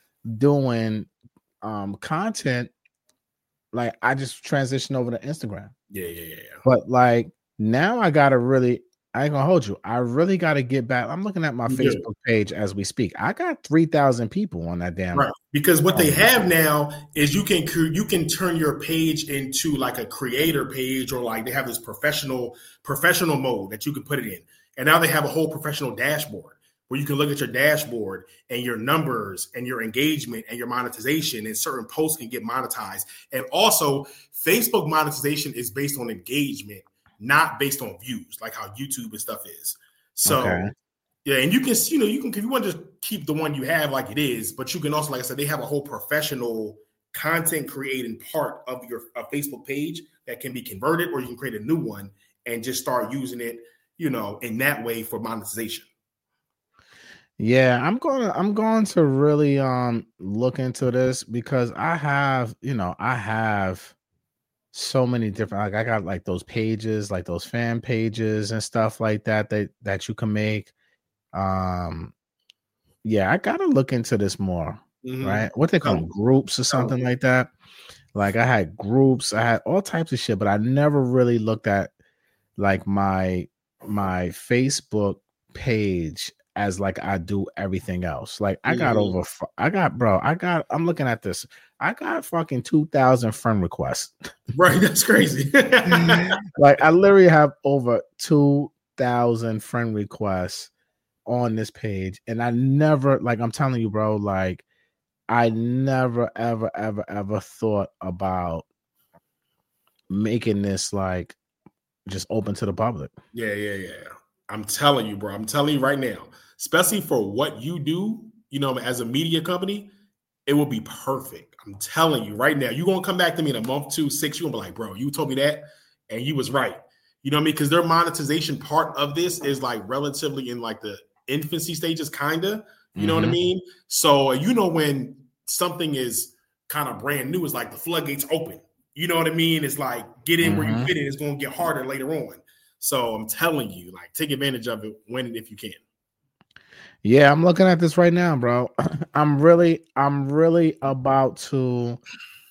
doing um, content, like I just transitioned over to Instagram. Yeah, yeah, yeah, yeah. But like now I gotta really, I ain't gonna hold you. I really gotta get back. I'm looking at my yeah. Facebook page as we speak. I got three thousand people on that damn. Right. Because what they have now is you can you can turn your page into like a creator page, or like they have this professional professional mode that you can put it in. And now they have a whole professional dashboard where you can look at your dashboard and your numbers and your engagement and your monetization, and certain posts can get monetized. And also Facebook monetization is based on engagement, not based on views, like how YouTube and stuff is. So okay. Yeah, and you can, you know, you can, if you want to just keep the one you have like it is, but you can also, like I said, they have a whole professional content creating part of your uh, Facebook page that can be converted, or you can create a new one and just start using it, you know, in that way for monetization. Yeah, I'm going to, I'm going to really um look into this because I have, you know, I have so many different, like I got like those pages, like those fan pages and stuff like that, that, that you can make. Um, yeah, I gotta look into this more, mm-hmm. right? What they call them, groups or something like that. Like I had groups, I had all types of shit, but I never really looked at like my my Facebook page as like I do everything else. Like I got mm-hmm. over, I got, bro, I got, I'm looking at this. I got fucking two thousand friend requests. Right, that's crazy. Like I literally have over two thousand friend requests on this page, and I never, like I'm telling you, bro, like I never ever ever ever thought about making this like just open to the public. Yeah, yeah, yeah. I'm telling you, bro. I'm telling you right now, especially for what you do, you know, as a media company, it will be perfect. I'm telling you right now. You're gonna come back to me in a month, two, six. You're gonna be like, bro, you told me that, and you was right. You know what I mean? Because their monetization part of this is like relatively in like the infancy stages, kind of, you know mm-hmm. what I mean? So, you know, when something is kind of brand new, it's like the floodgates open, you know what I mean? It's like, get in mm-hmm. where you fit in. It's going to get harder later on. So I'm telling you, like, take advantage of it when and if you can. Yeah, I'm looking at this right now, bro. I'm really, I'm really about to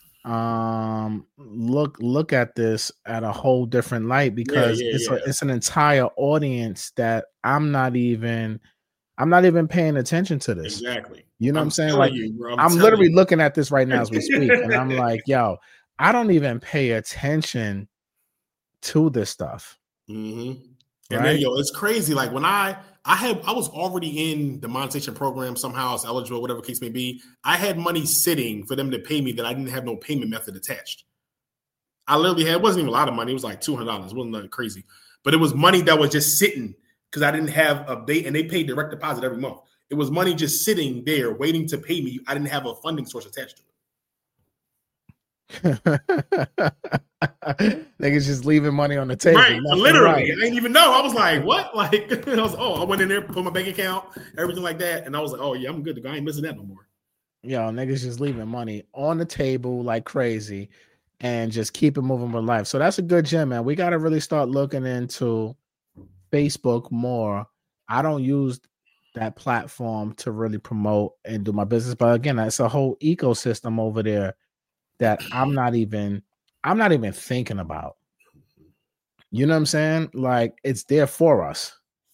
um look look at this at a whole different light, because yeah, yeah, it's yeah. A, it's an entire audience that I'm not even I'm not even paying attention to this. Exactly. You know I'm what I'm saying? Like you, bro, I'm, I'm literally you. looking at this right now as we speak, and I'm like, yo, I don't even pay attention to this stuff. Mm-hmm. Right? And then, yo, it's crazy. Like when I, I had, I was already in the monetization program somehow. I was eligible, whatever case may be. I had money sitting for them to pay me that I didn't have no payment method attached. I literally had, it wasn't even a lot of money. It was like two hundred dollars. It wasn't nothing crazy, but it was money that was just sitting because I didn't have a date, and they paid direct deposit every month. It was money just sitting there waiting to pay me. I didn't have a funding source attached to it. Niggas just leaving money on the table. Right, literally. Right. I didn't even know. I was like, what? Like, I was, oh, I went in there, put my bank account, everything like that. And I was like, oh, yeah, I'm good to go. I ain't missing that no more. Yo, niggas just leaving money on the table like crazy and just keep it moving with life. So that's a good gem, man. We got to really start looking into Facebook more. I don't use that platform to really promote and do my business. But again, that's a whole ecosystem over there that I'm not even, I'm not even thinking about. You know what I'm saying? Like, it's there for us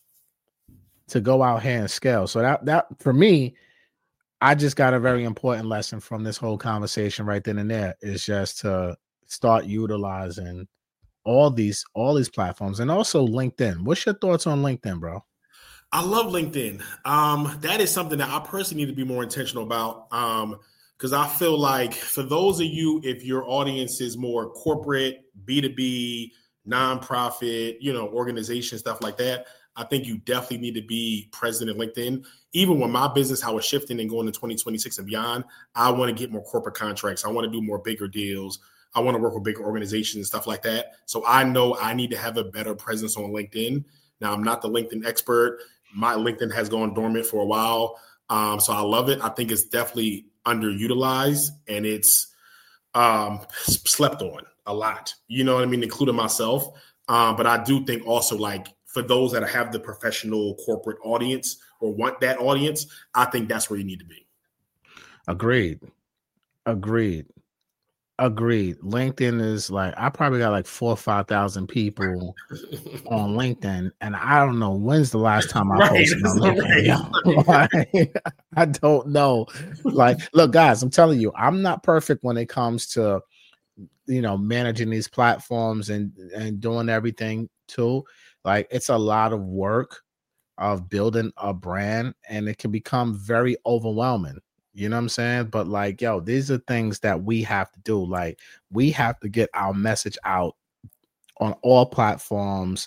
to go out here and scale. So that, that for me, I just got a very important lesson from this whole conversation right then and there, is just to start utilizing all these, all these platforms, and also LinkedIn. What's your thoughts on LinkedIn, bro? I love LinkedIn. Um, that is something that I personally need to be more intentional about. Um, Because I feel like for those of you, if your audience is more corporate, B two B, nonprofit, you know, organization, stuff like that, I think you definitely need to be present in LinkedIn. Even when my business, how it's shifting and going to twenty twenty-six and beyond, I want to get more corporate contracts. I want to do more bigger deals. I want to work with bigger organizations and stuff like that. So I know I need to have a better presence on LinkedIn. Now, I'm not the LinkedIn expert. My LinkedIn has gone dormant for a while. Um, so I love it. I think it's definitely underutilized and it's um, slept on a lot, you know what I mean, including myself. Um, but I do think also, like, for those that have the professional corporate audience or want that audience, I think that's where you need to be. Agreed. Agreed. Agreed. LinkedIn is like, I probably got like four or five thousand people on LinkedIn, and I don't know when's the last time I right, posted on LinkedIn. Right. Like, I don't know. Like, look, guys, I'm telling you, I'm not perfect when it comes to, you know, managing these platforms and and doing everything too. Like, it's a lot of work of building a brand, and it can become very overwhelming. You know what I'm saying? But like, yo, these are things that we have to do. Like, we have to get our message out on all platforms,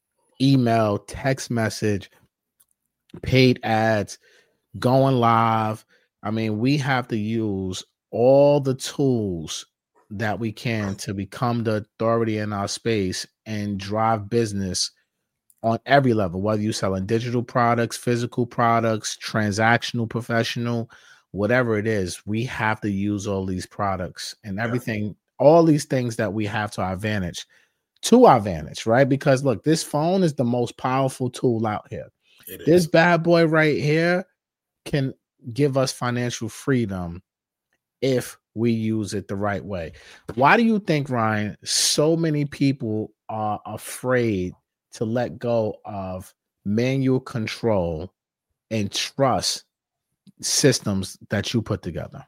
email, text message, paid ads, going live. I mean, we have to use all the tools that we can to become the authority in our space and drive business on every level, whether you're selling digital products, physical products, transactional, professional, whatever it is. We have to use all these products and everything, all these things that we have to our advantage, to our advantage, right? Because look, this phone is the most powerful tool out here. It this is. Bad boy right here can give us financial freedom if we use it the right way. Why do you think, Ryan, so many people are afraid to let go of manual control and trust systems that you put together?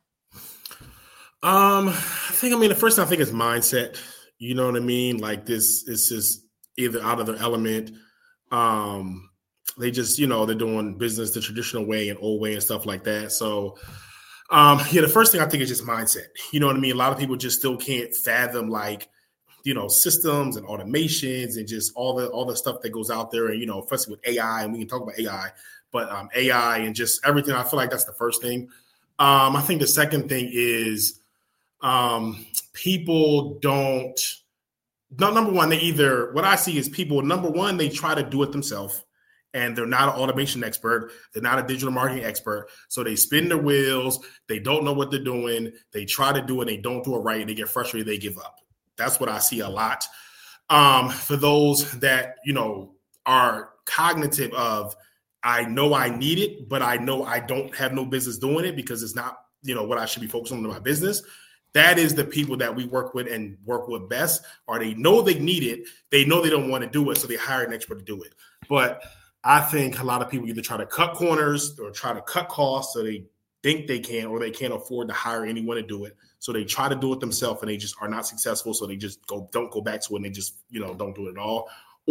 Um, I think, I mean, the first thing I think is mindset. You know what I mean? Like, this is just either out of their element. Um, they just, you know, they're doing business the traditional way and old way and stuff like that. So, um, yeah, the first thing I think is just mindset. You know what I mean? A lot of people just still can't fathom, like, you know, systems and automations and just all the all the stuff that goes out there. And, you know, especially with A I, and we can talk about A I, but um, A I and just everything. I feel like that's the first thing. Um, I think the second thing is um, people don't, no, number one, they either, what I see is people, number one, they try to do it themselves. And they're not an automation expert. They're not a digital marketing expert. So they spin their wheels. They don't know what they're doing. They try to do it. They don't do it right. And they get frustrated. They give up. That's what I see a lot. Um, for those that, you know, are cognitive of, I know I need it, but I know I don't have no business doing it because it's not, you know, what I should be focused on in my business. That is the people that we work with and work with best, or they know they need it. They know they don't want to do it. So they hire an expert to do it. But I think a lot of people either try to cut corners or try to cut costs. So they think they can, or they can't afford to hire anyone to do it. So they try to do it themselves and they just are not successful. So they just go, don't go back to it and they just, you know, don't do it at all.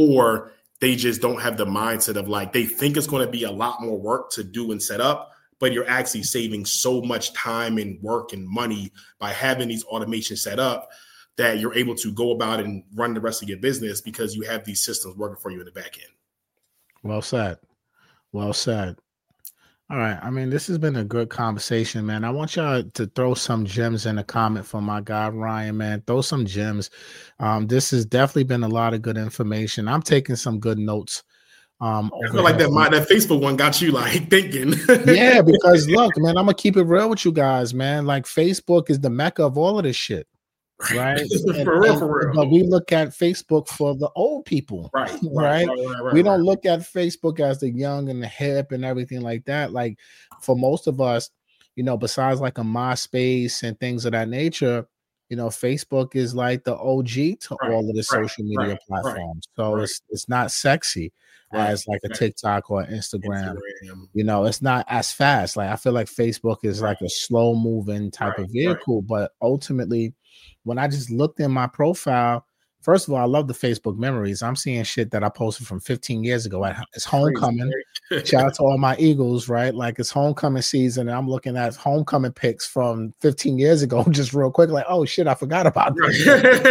Or they just don't have the mindset of like, they think it's going to be a lot more work to do and set up, but you're actually saving so much time and work and money by having these automations set up that you're able to go about and run the rest of your business because you have these systems working for you in the back end. Well said. Well said. All right. I mean, this has been a good conversation, man. I want y'all to throw some gems in the comment for my guy, Ryan, man. Throw some gems. Um, this has definitely been a lot of good information. I'm taking some good notes. Um, I feel like that, my, that Facebook one got you like thinking. Yeah, because look, man, I'm going to keep it real with you guys, man. Like Facebook is the mecca of all of this shit. Right. And, for real, and, for real. but we look at Facebook for the old people. Right. Right. right, right, right, right we don't right. look at Facebook as the young and the hip and everything like that. Like for most of us, you know, besides like a MySpace and things of that nature, you know, Facebook is like the O G to right, all of the right, social media right, platforms. So right. it's it's not sexy Right, as like a right. TikTok or Instagram. Instagram. You know, it's not as fast. Like I feel like Facebook is Right. like a slow moving type Right, of vehicle, but ultimately, when I just looked in my profile, first of all, I love the Facebook memories. I'm seeing shit that I posted from fifteen years ago. At, it's homecoming. Crazy. Shout out to all my Eagles, right? Like it's homecoming season, and I'm looking at homecoming pics from fifteen years ago, just real quick. Like, oh shit, I forgot about this.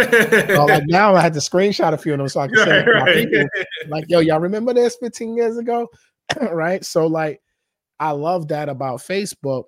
So like now I had to screenshot a few of them so I can send it to my Right. people. Like, yo, y'all remember this fifteen years ago? Right. So like I love that about Facebook,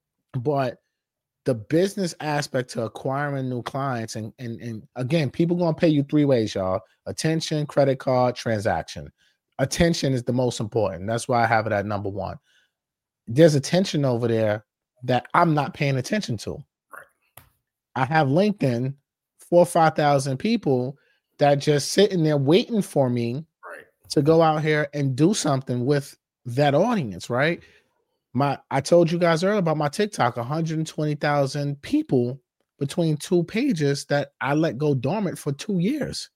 but the business aspect to acquiring new clients, and and, and again, people gonna pay you three ways, y'all: attention, credit card, transaction. Attention is the most important. That's why I have it at number one. There's attention over there that I'm not paying attention to. Right. I have LinkedIn, four or five thousand people that just sitting there waiting for me Right. to go out here and do something with that audience, right? My I told you guys earlier about my TikTok, one hundred twenty thousand people between two pages that I let go dormant for two years.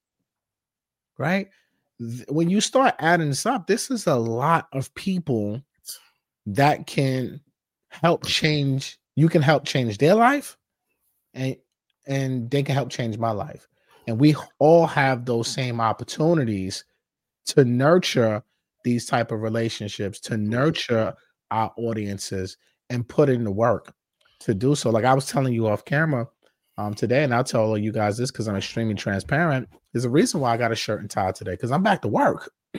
Right? Th- When you start adding this up, this is a lot of people that can help change. You can help change their life, and and they can help change my life. And we all have those same opportunities to nurture these type of relationships, to nurture our audiences and put in the work to do so. Like I was telling you off camera um today, and I'll tell all you guys this because I'm extremely transparent. There's a reason why I got a shirt and tie today, because I'm back to work. Yeah.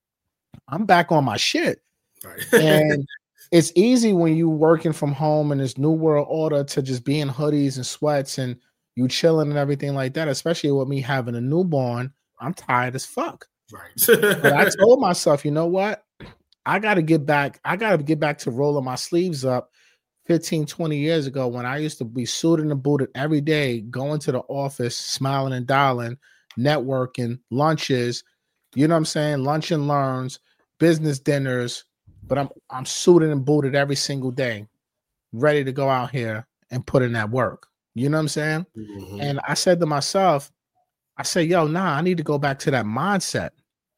I'm back on my shit. Right. And it's easy when you working from home in this new world order to just be in hoodies and sweats and you chilling and everything like that, especially with me having a newborn. I'm tired as fuck. Right. But I told myself, you know what? I got to get back. I got to get back to rolling my sleeves up fifteen, twenty years ago when I used to be suited and booted every day, going to the office, smiling and dialing, networking, lunches, you know what I'm saying? Lunch and learns, business dinners, but I'm I'm suited and booted every single day, ready to go out here and put in that work. You know what I'm saying? Mhm. And I said to myself, I said, yo, nah, I need to go back to that mindset.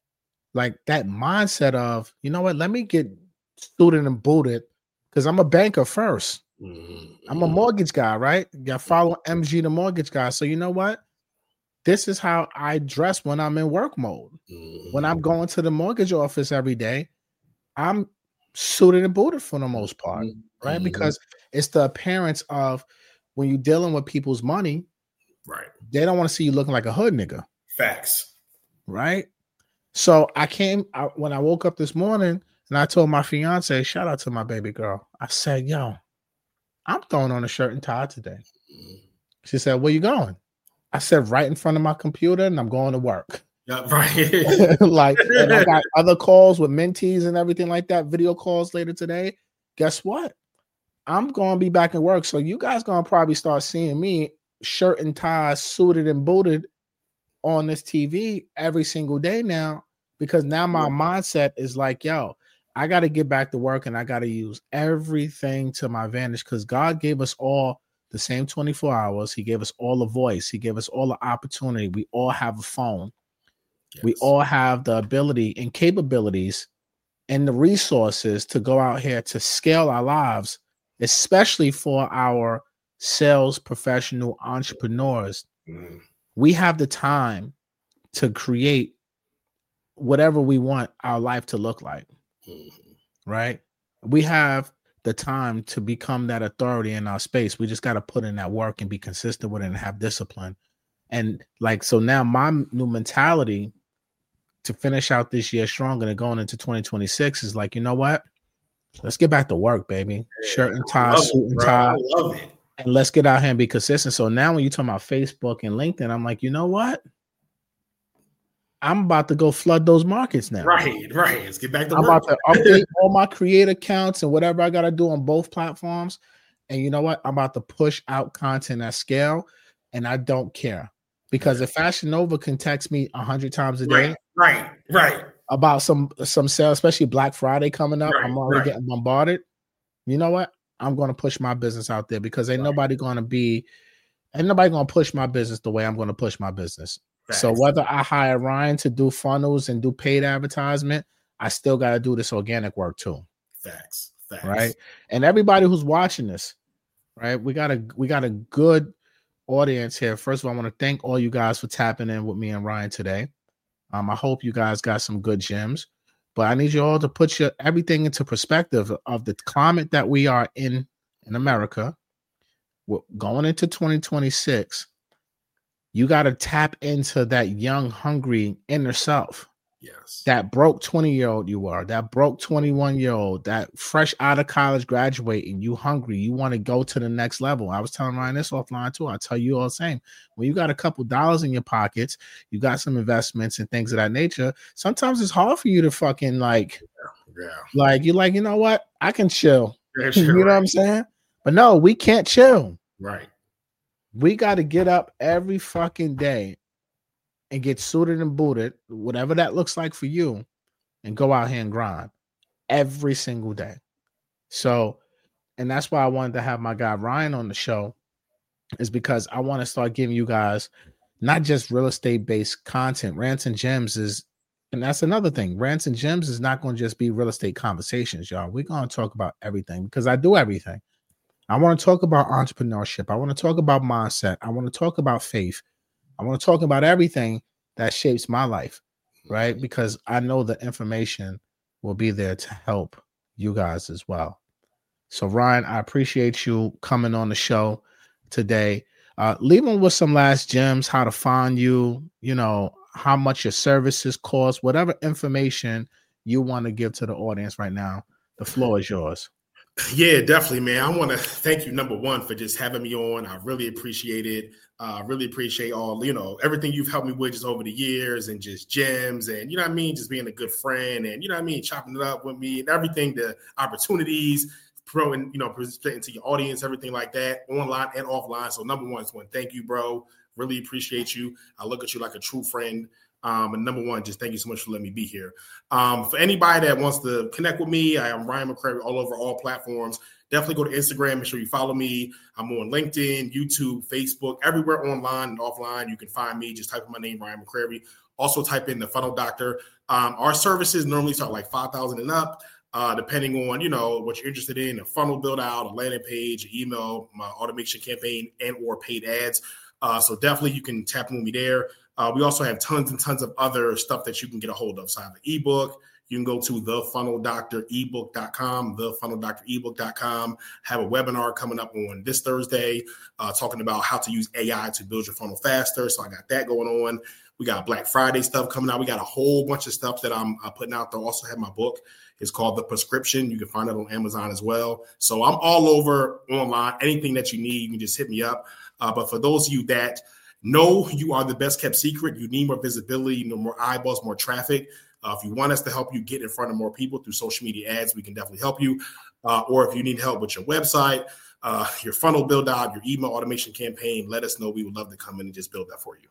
Like that mindset of, you know what, let me get suited and booted because I'm a banker first. Mhm. I'm a mortgage guy, right? You follow M G, the mortgage guy. So you know what? This is how I dress when I'm in work mode. Mhm. When I'm going to the mortgage office every day, I'm suited and booted for the most part, Mhm. right? Mhm. Because it's the appearance of when you're dealing with people's money, Right. they don't want to see you looking like a hood nigga, Facts. right? So I came I, when I woke up this morning and I told my fiance, shout out to my baby girl. I said, yo, I'm throwing on a shirt and tie today. Mhm. She said, where you going? I said, right in front of my computer, and I'm going to work. Yeah, right. Like, and I got other calls with mentees and everything like that, video calls later today. Guess what? I'm going to be back at work. So you guys going to probably start seeing me shirt and tie, suited and booted on this T V every single day now, because now my Yeah. mindset is like, yo, I got to get back to work and I got to use everything to my advantage because God gave us all the same twenty-four hours. He gave us all a voice. He gave us all the opportunity. We all have a phone. We Yes. all have the ability and capabilities and the resources to go out here to scale our lives especially for our sales professional entrepreneurs. Mm-hmm. We have the time to create whatever we want our life to look like, mm-hmm. right? We have the time to become that authority in our space. We just got to put in that work and be consistent with it and have discipline. And like, so now my new mentality to finish out this year strong and going into twenty twenty-six is like, you know what? Let's get back to work, baby. Shirt and tie, suit and tie. I love it. And let's get out here and be consistent. So now when you talk about Facebook and LinkedIn, I'm like, you know what? I'm about to go flood those markets now. Right, right. Let's get back to I'm work. about to update all my create accounts and whatever I got to do on both platforms. And you know what? I'm about to push out content at scale, and I don't care. Because if Fashion Nova can text me a hundred times a day, right, right, right, about some some sales, especially Black Friday coming up, right, I'm already right. getting bombarded. You know what? I'm going to push my business out there because ain't right. nobody going to be, ain't nobody going to push my business the way I'm going to push my business. Facts. So whether I hire Ryan to do funnels and do paid advertisement, I still got to do this organic work too. Facts, facts, right? And everybody who's watching this, right? We got a we got a good audience here. First of all, I want to thank all you guys for tapping in with me and Ryan today. Um, I hope you guys got some good gems, but I need you all to put your everything into perspective of the climate that we are in in America. We're going into twenty twenty-six. You got to tap into that young, hungry inner self. Yes. That broke twenty-year-old you are, that broke twenty-one-year-old, that fresh out of college graduating, you hungry, you want to go to the next level. I was telling Ryan this offline too. I tell you all the same. When you got a couple dollars in your pockets, you got some investments and things of that nature, sometimes it's hard for you to fucking like, yeah, yeah. like you're like, you know what? I can chill. Yeah, sure, you know right. what I'm saying? But no, we can't chill. Right. We got to get up every fucking day and get suited and booted, whatever that looks like for you, and go out here and grind every single day. So, and that's why I wanted to have my guy Ryan on the show, is because I want to start giving you guys not just real estate based content. Rants and Gems is, and that's another thing. Rants and Gems is not going to just be real estate conversations, y'all. We're going to talk about everything because I do everything. I want to talk about entrepreneurship. I want to talk about mindset. I want to talk about faith. I want to talk about everything that shapes my life, right? Because I know the information will be there to help you guys as well. So, Ryan, I appreciate you coming on the show today. Uh, leave them with some last gems, how to find you, you know, how much your services cost, whatever information you want to give to the audience right now. The floor is yours. Yeah, definitely, man. I want to thank you, number one, for just having me on. I really appreciate it. I uh, really appreciate all, you know, everything you've helped me with just over the years and just gems and, you know what I mean, just being a good friend and, you know what I mean, chopping it up with me and everything, the opportunities, throwing, you know, presenting to your audience, everything like that, online and offline. So number one, I just want to thank you, bro. Really appreciate you. I look at you like a true friend. Um, and number one, just thank you so much for letting me be here. Um, for anybody that wants to connect with me, I am Ryan McCrary all over all platforms. Definitely go to Instagram. Make sure you follow me. I'm on LinkedIn, YouTube, Facebook, everywhere online and offline. You can find me. Just type in my name, Ryan McCrary. Also type in the Funnel Doctor. Um, our services normally start like five thousand and up, uh, depending on, you know, what you're interested in, a funnel build out, a landing page, email, my automation campaign, and or paid ads. Uh, so definitely you can tap in with me there. Uh, we also have tons and tons of other stuff that you can get a hold of. So I have an ebook. You can go to the funnel doctor ebook dot com, the funnel doctor ebook dot com. Have a webinar coming up on this Thursday uh, talking about how to use A I to build your funnel faster. So I got that going on. We got Black Friday stuff coming out. We got a whole bunch of stuff that I'm uh, putting out there. Also have my book. It's called The Prescription. You can find it on Amazon as well. So I'm all over online. Anything that you need, you can just hit me up. Uh, but for those of you that know you are the best kept secret, you need more visibility, you know, more eyeballs, more traffic. Uh, if you want us to help you get in front of more people through social media ads, we can definitely help you. Uh, or if you need help with your website, uh, your funnel build out, your email automation campaign, let us know. We would love to come in and just build that for you.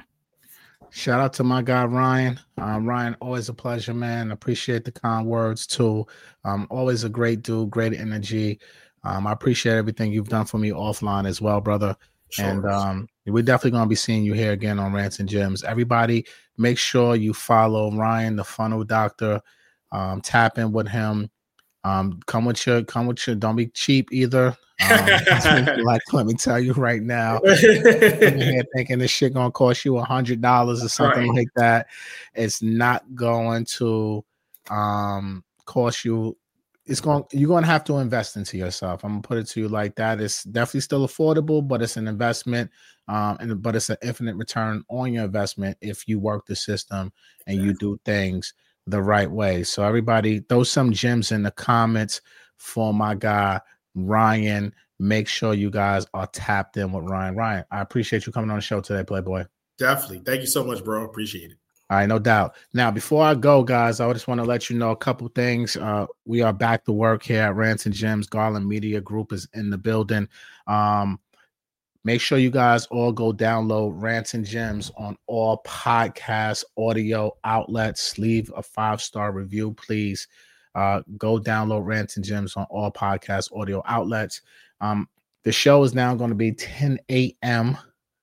Shout out to my guy, Ryan. Um, Ryan, always a pleasure, man. Appreciate the kind words too. Um, always a great dude, great energy. Um, I appreciate everything you've done for me offline as well, brother. Sure. And um, we're definitely going to be seeing you here again on Rants and Gems. Everybody, make sure you follow Ryan, the Funnel Doctor. Um, tap in with him. Um, come with your, come with your. Don't be cheap either. Um, like, let me tell you right now, I'm here thinking this shit gonna cost you a hundred dollars or something right. like that. It's not going to um cost you. It's going. You're going to have to invest into yourself. I'm gonna put it to you like that. It's definitely still affordable, but it's an investment. Um, and but it's an infinite return on your investment if you work the system and you do things the right way. So everybody, throw some gems in the comments for my guy Ryan. Make sure you guys are tapped in with Ryan. Ryan, I appreciate you coming on the show today, Playboy. Definitely. Thank you so much, bro. Appreciate it. All right, no doubt. Now, before I go, guys, I just want to let you know a couple things. Uh, we are back to work here at Rants and Gems. Garland Media Group is in the building. Um, make sure you guys all go download Rants and Gems on all podcast audio outlets. Leave a five-star review, please. Uh, go download Rants and Gems on all podcast audio outlets. Um, the show is now going to be ten a.m.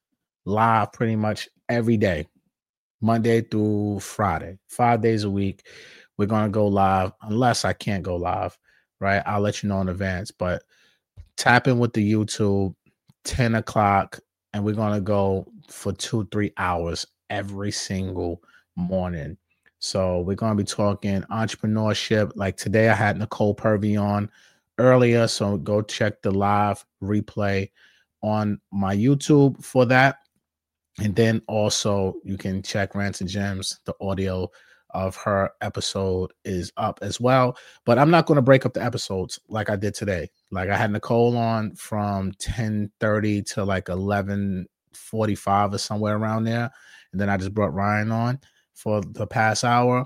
live pretty much every day. Monday through Friday, five days a week. We're going to go live unless I can't go live, right? I'll let you know in advance, but tap in with the YouTube, ten o'clock, and we're going to go for two, three hours every single morning. So we're going to be talking entrepreneurship. Like today I had Nicole Purvey on earlier, so go check the live replay on my YouTube for that. And then also you can check Rants and Gems. The audio of her episode is up as well. But I'm not going to break up the episodes like I did today. Like I had Nicole on from ten thirty to like eleven forty-five or somewhere around there. And then I just brought Ryan on for the past hour.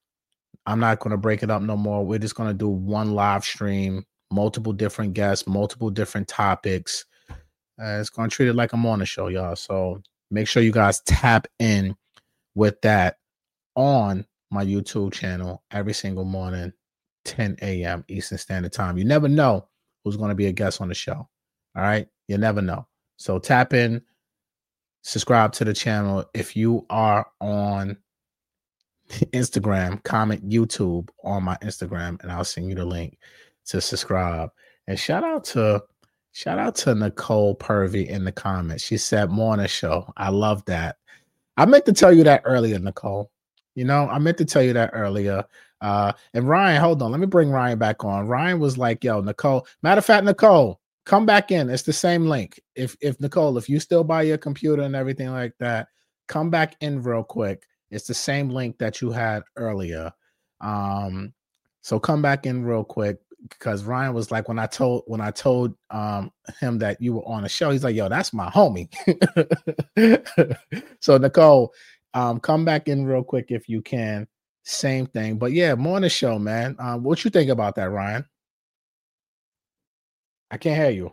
I'm not going to break it up no more. We're just going to do one live stream, multiple different guests, multiple different topics. Uh, it's going to treat it like a morning show, y'all. So make sure you guys tap in with that on my YouTube channel every single morning, ten a.m. Eastern Standard Time. You never know who's going to be a guest on the show. All right? You never know. So tap in, subscribe to the channel. If you are on Instagram, comment YouTube on my Instagram, and I'll send you the link to subscribe. And shout out to Shout out to Nicole Purvey in the comments. She said, morning show. I love that. I meant to tell you that earlier, Nicole. You know, I meant to tell you that earlier. Uh, and Ryan, hold on. Let me bring Ryan back on. Ryan was like, yo, Nicole. Matter of fact, Nicole, come back in. It's the same link. If, if Nicole, if you still buy your computer and everything like that, come back in real quick. It's the same link that you had earlier. Um, so come back in real quick. Because Ryan was like, when I told when I told um, him that you were on a show, he's like, yo, that's my homie. So Nicole, um, come back in real quick if you can. Same thing. But yeah, morning show, man. Um, what you think about that, Ryan? I can't hear you.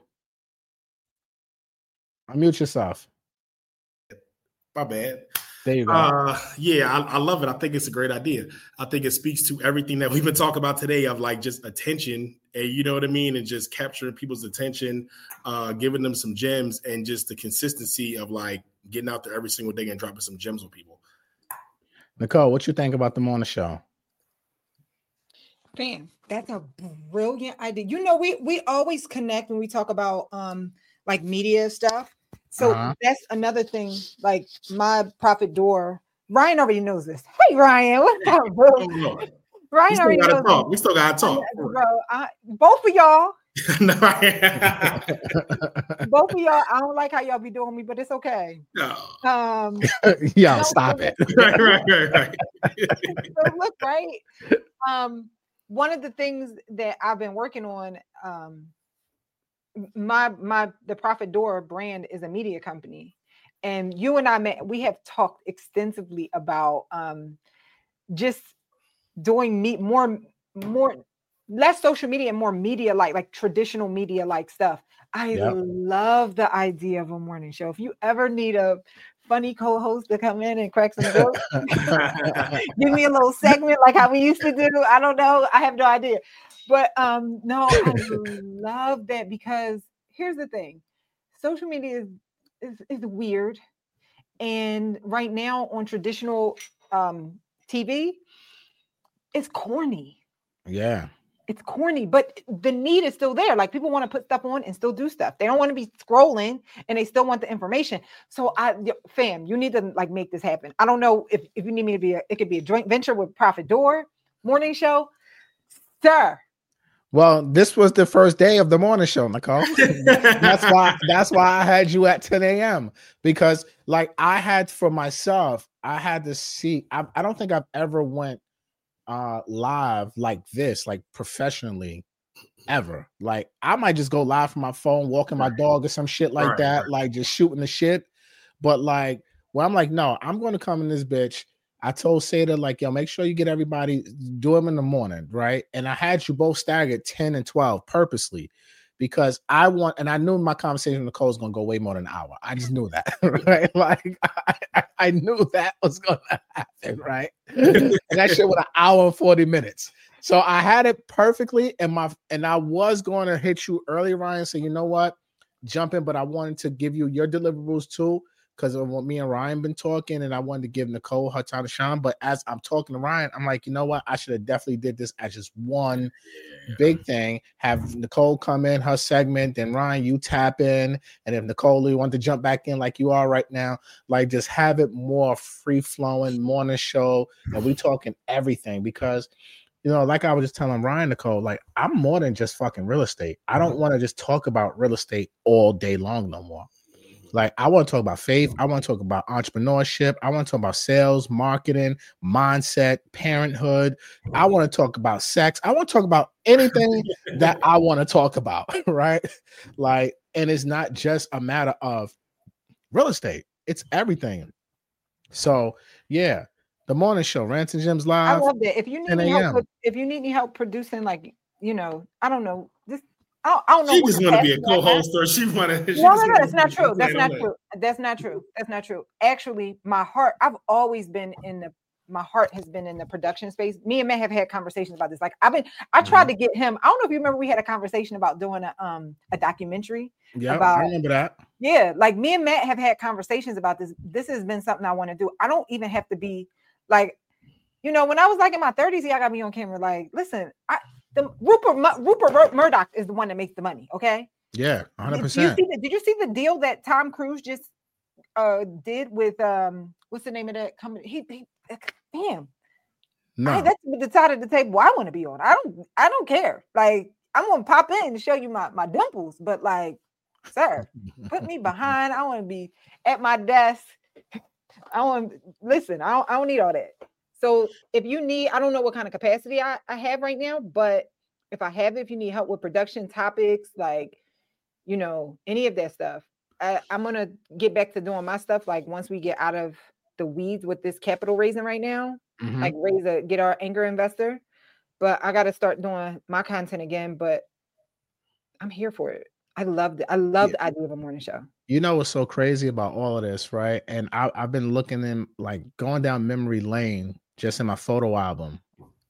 Unmute yourself. My bad. There you go. Uh, yeah, I, I love it. I think it's a great idea. I think it speaks to everything that we've been talking about today of like just attention, and you know what I mean, and just capturing people's attention, uh, giving them some gems, and just the consistency of like getting out there every single day and dropping some gems on people. Nicole, what you think about the morning show? Man, that's a brilliant idea. You know, we we always connect when we talk about um like media stuff. So uh-huh. That's another thing. Like my Prophet Door, Ryan already knows this. Hey, Ryan, what's up, bro? Oh, Ryan already knows talk. This. We still gotta talk, bro. I, both of y'all. Both of y'all. I don't like how y'all be doing me, but it's okay. No. Um, yeah, no, stop it. right, right, right, right. So look, right. Um, one of the things that I've been working on, um. my my the Prophet Door brand is a media company, and you and I met, we have talked extensively about um just doing meet more more less social media and more media like like traditional media like stuff. I yep. love the idea of a morning show. If you ever need a funny co-host to come in and crack some jokes, give me a little segment like how we used to do. I don't know. I have no idea. But um, no, I love that, because here's the thing. Social media is, is, is weird. And right now on traditional um, T V, it's corny. Yeah. it's corny, but the need is still there. Like people want to put stuff on and still do stuff. They don't want to be scrolling and they still want the information. So I, fam, you need to like make this happen. I don't know if, if you need me to be, a, it could be a joint venture with Prophet Door morning show, sir. Well, this was the first day of the morning show, Nicole. that's why, that's why I had you at ten a.m. because like I had for myself, I had to see, I, I don't think I've ever went uh live like this, like professionally ever. Like I might just go live from my phone, walking my dog or some shit like right, that, right. like just shooting the shit. But like, well, I'm like, no, I'm going to come in this bitch. I told Seda, like, yo, make sure you get everybody, do them in the morning, right? And I had you both staggered ten and twelve purposely because I want, and I knew my conversation with Nicole was going to go way more than an hour. I just knew that, right? Like, I, I knew that was going to happen, right? And that shit was an hour and forty minutes. So I had it perfectly, and my and I was going to hit you early, Ryan, so you know what? Jump in, but I wanted to give you your deliverables too, because of what me and Ryan been talking, and I wanted to give Nicole her time to shine. But as I'm talking to Ryan, I'm like, you know what? I should have definitely did this as just one yeah. big thing. Have Nicole come in her segment, then Ryan, you tap in, and if Nicole, you want to jump back in like you are right now, like just have it more free flowing morning show, and we talking everything because. You know, like I was just telling Ryan, Nicole, like I'm more than just fucking real estate. I don't want to just talk about real estate all day long no more. Like I want to talk about faith. I want to talk about entrepreneurship. I want to talk about sales, marketing, mindset, parenthood. I want to talk about sex. I want to talk about anything that I want to talk about, right? Like, and it's not just a matter of real estate. It's everything. So, yeah. The morning show, Rants and Gems Live. I love that. If you need any help, if you need any help producing, like you know, I don't know, this I don't, I don't know. She just want to be a co-host, or she want to. No, no, no, that's not true. That's not true. That's not true. That's not true. Actually, my heart, I've always been in the. My heart has been in the production space. Me and Matt have had conversations about this. Like I've been, I tried mm-hmm. to get him. I don't know if you remember, we had a conversation about doing a um a documentary. Yeah, about, I remember that. Yeah, like me and Matt have had conversations about this. This has been something I want to do. I don't even have to be. Like, you know, when I was like in my thirties, y'all got me on camera. Like, listen, I the Rupert Rupert Murdoch is the one that makes the money. Okay. Yeah, one hundred percent. Did you see the, did you see the deal that Tom Cruise just uh did with um what's the name of that company? He, he damn. No, I, that's the side of the table I want to be on. I don't I don't care. Like, I'm gonna pop in and show you my my dimples, but like, sir, put me behind. I want to be at my desk. I want listen, I don't, I don't need all that. So if you need, I don't know what kind of capacity I, I have right now, but if I have it, if you need help with production topics, like, you know, any of that stuff, I, I'm going to get back to doing my stuff. Like once we get out of the weeds with this capital raising right now, mm-hmm. like raise a, get our anchor investor, but I got to start doing my content again, but I'm here for it. I loved it. I love yeah. the idea of a morning show. You know what's so crazy about all of this, right? And I, I've been looking in, like going down memory lane just in my photo album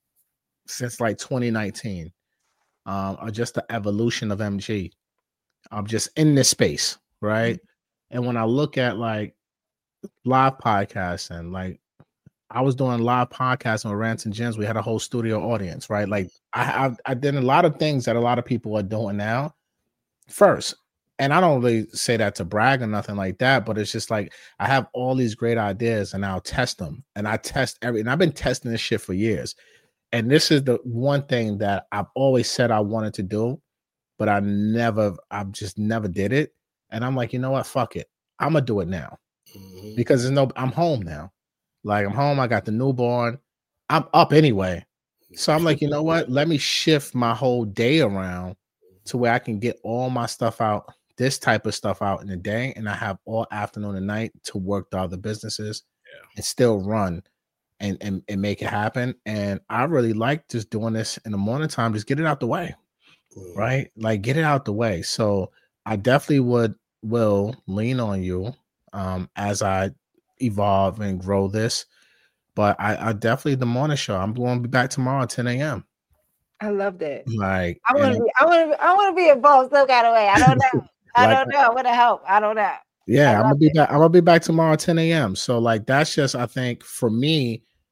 since like twenty nineteen, um, or just the evolution of M G. I'm just in this space, right? Mm-hmm. And when I look at like live podcasting, like I was doing live podcasting with Rants and Gems. We had a whole studio audience, right? Like I, I, I did a lot of things that a lot of people are doing now. First, and I don't really say that to brag or nothing like that, but it's just like I have all these great ideas and I'll test them, and I test every, and I've been testing this shit for years. And this is the one thing that I've always said I wanted to do, but I never, I've just never did it. And I'm like, you know what? Fuck it. I'm gonna do it now mm-hmm. because there's no, I'm home now. Like I'm home. I got the newborn. I'm up anyway. So I'm like, you know what? Let me shift my whole day around to where I can get all my stuff out, this type of stuff out in the day, and I have all afternoon and night to work the other businesses yeah. and still run and, and and make it happen. And I really like just doing this in the morning time, just get it out the way, mm. right? Like get it out the way. So I definitely would will lean on you um, as I evolve and grow this. But I, I definitely the morning show. I'm going to be back tomorrow at ten a.m. I love that. Like I want to be, I want to, I want to be involved some kind of way. I don't know. I like, don't know. I want to help. I don't know. Yeah, I'm gonna be it. back. I'm gonna be back tomorrow at ten a.m. So like that's just, I think for me,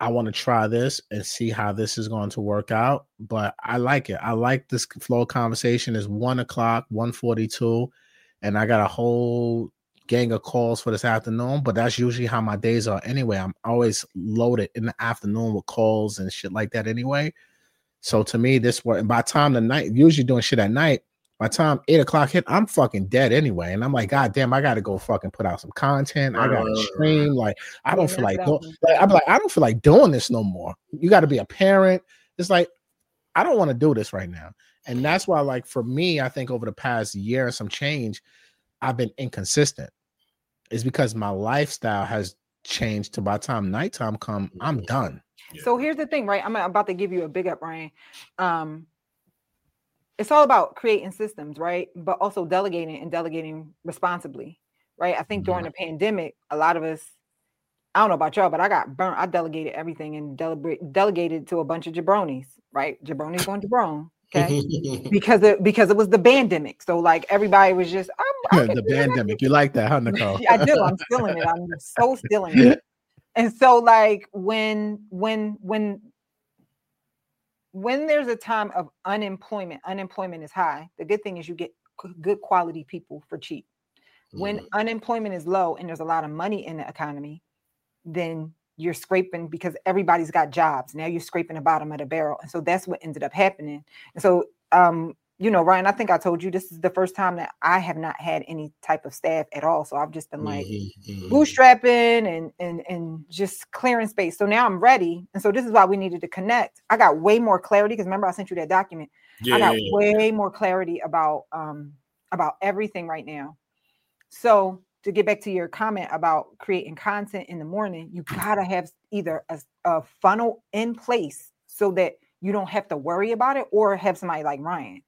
I want to try this and see how this is going to work out. But I like it. I like this flow of conversation. Is one o'clock, one forty-two, and I got a whole gang of calls for this afternoon. But that's usually how my days are anyway. I'm always loaded in the afternoon with calls and shit like that anyway. So to me, this work. And by the time the night, usually doing shit at night, by the time eight o'clock hit, I'm fucking dead anyway. And I'm like, God damn, I got to go fucking put out some content. I got to stream. Like, I don't yeah, feel like, do- like, I'm like, I don't feel like doing this no more. You got to be a parent. It's like, I don't want to do this right now. And that's why, like, for me, I think over the past year and some change, I've been inconsistent. It's because my lifestyle has changed to by the time nighttime come, I'm done. So here's the thing, right? I'm about to give you a big up, Ryan. Um, It's all about creating systems, right? But also delegating and delegating responsibly, right? I think during the pandemic, a lot of us, I don't know about y'all, but I got burnt. I delegated everything and dele- delegated to a bunch of jabronis, right? Jabronis going jabrone, okay? because it because it was the pandemic. So like everybody was just I'm, the pandemic. You like that, huh, Nicole? I do. I'm stealing it. I'm so stealing it. And so like when when when when there's a time of unemployment, unemployment is high. The good thing is you get good quality people for cheap. When mm. unemployment is low and there's a lot of money in the economy, then you're scraping because everybody's got jobs. Now you're scraping the bottom of the barrel. And so that's what ended up happening. And so, um, you know, Ryan, I think I told you this is the first time that I have not had any type of staff at all. So I've just been like mm-hmm. bootstrapping and, and, and just clearing space. So now I'm ready. And so this is why we needed to connect. I got way more clarity because remember I sent you that document. Yeah, I got yeah, yeah. way more clarity about, um, about everything right now. So to get back to your comment about creating content in the morning, you gotta have either a, a funnel in place so that you don't have to worry about it or have somebody like Ryan.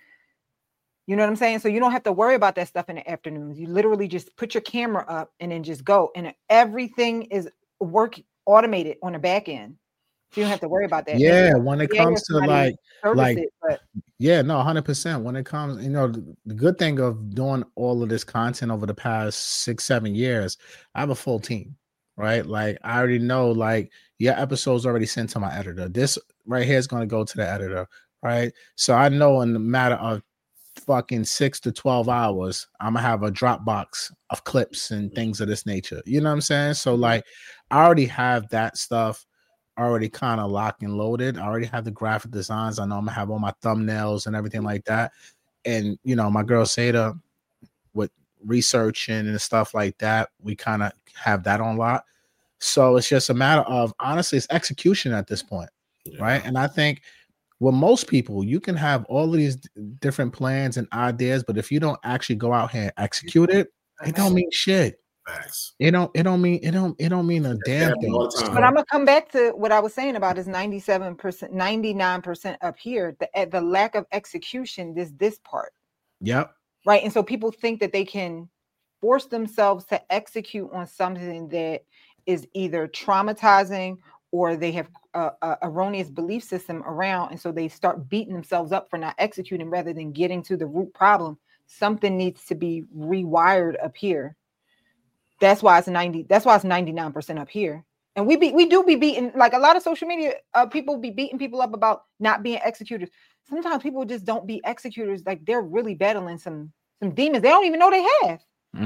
You know what I'm saying? So you don't have to worry about that stuff in the afternoons. You literally just put your camera up and then just go. And everything is work automated on the back end. So you don't have to worry about that. Yeah, and when it yeah, comes to like, like it, but yeah, no, one hundred percent. When it comes, you know, the, the good thing of doing all of this content over the past six, seven years, I have a full team, right? Like I already know, like your episode's already sent to my editor. This right here is going to go to the editor, right? So I know in the matter of fucking six to twelve hours, I'm gonna have a Dropbox of clips and things of this nature. You know what I'm saying? So like, I already have that stuff already kind of locked and loaded. I already have the graphic designs. I know I'm gonna have all my thumbnails and everything like that. And you know, my girl Seda with researching and stuff like that, we kind of have that on lock. So it's just a matter of honestly, it's execution at this point, yeah. right? And I think with most people, you can have all of these different plans and ideas, but if you don't actually go out here and execute it, it don't mean shit. Facts. It don't. It don't mean. It don't. It don't mean a damn thing. But I'm gonna come back to what I was saying about is ninety-seven percent, ninety-nine percent up here. The the lack of execution. This this part. Yep. Right, and so people think that they can force themselves to execute on something that is either traumatizing or they have a, a erroneous belief system around, and so they start beating themselves up for not executing rather than getting to the root problem. Something needs to be rewired up here. That's why it's ninety. That's why it's ninety-nine percent up here. And we be we do be beating, like a lot of social media uh, people be beating people up about not being executors. Sometimes people just don't be executors. Like they're really battling some some demons they don't even know they have.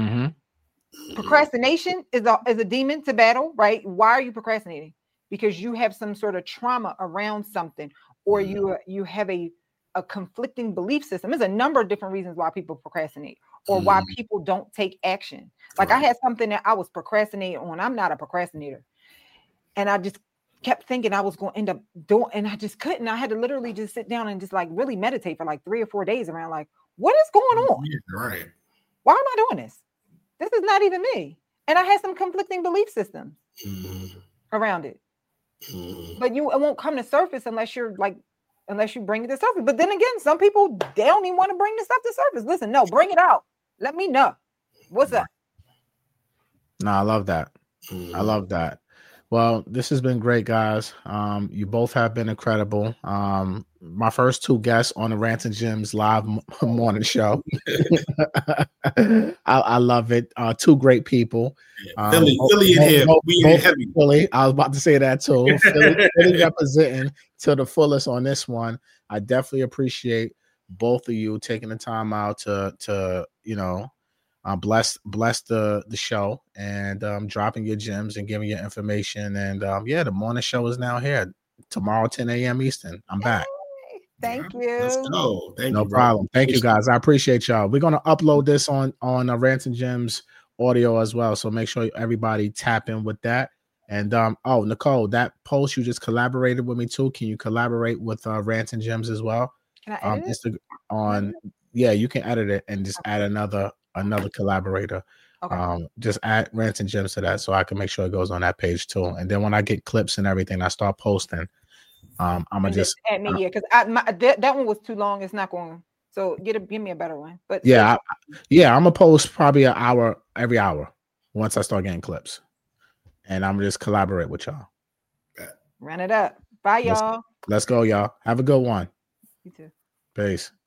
Mm-hmm. Procrastination is a is a demon to battle, right? Why are you procrastinating? Because you have some sort of trauma around something, or you you have a a conflicting belief system. There's a number of different reasons why people procrastinate or mm. why people don't take action. Like right. I had something that I was procrastinating on. I'm not a procrastinator. And I just kept thinking I was going to end up doing, and I just couldn't. I had to literally just sit down and just like really meditate for like three or four days around like, what is going on? Right. Why am I doing this? This is not even me. And I had some conflicting belief systems mm. around it. Mm. But you, it won't come to surface unless you're like, unless you bring it to surface. But then again, some people, they don't even want to bring the stuff to surface. Listen, no, bring it out. Let me know. What's up? No, I love that. Mm. I love that. Well, this has been great, guys. Um, you both have been incredible. Um, my first two guests on the Rants and Gems live m- morning show. I, I love it. Uh, two great people. Um, Philly, both, Philly and both, him. both, We both heavy. Philly. I was about to say that too. Philly, Philly representing to the fullest on this one. I definitely appreciate both of you taking the time out to to you know uh, bless bless the the show and um, dropping your gems and giving your information. And um, yeah, the morning show is now here. Tomorrow, ten a.m. Eastern. I'm back. Thank Yeah, let's you. go. Thank No you, bro. problem. Thank you, guys. I appreciate y'all. We're gonna upload this on on uh, Rants and Gems audio as well. So make sure everybody tap in with that. And um, oh, Nicole, that post you just collaborated with me too. Can you collaborate with uh, Rants and Gems as well? Can I Um, edit it? Instagram on yeah, you can edit it and just add another another collaborator. Okay. Um, just add Rants and Gems to that so I can make sure it goes on that page too. And then when I get clips and everything, I start posting. Um, I'm gonna And just add me, uh, yeah, because I my that, that one was too long. It's not going. So get a give me a better one. But yeah, I, yeah, I'm gonna post probably an hour every hour once I start getting clips, and I'm gonna just collaborate with y'all. Run it up. Bye, Let's, y'all. let's go, y'all. Have a good one. You too. Peace.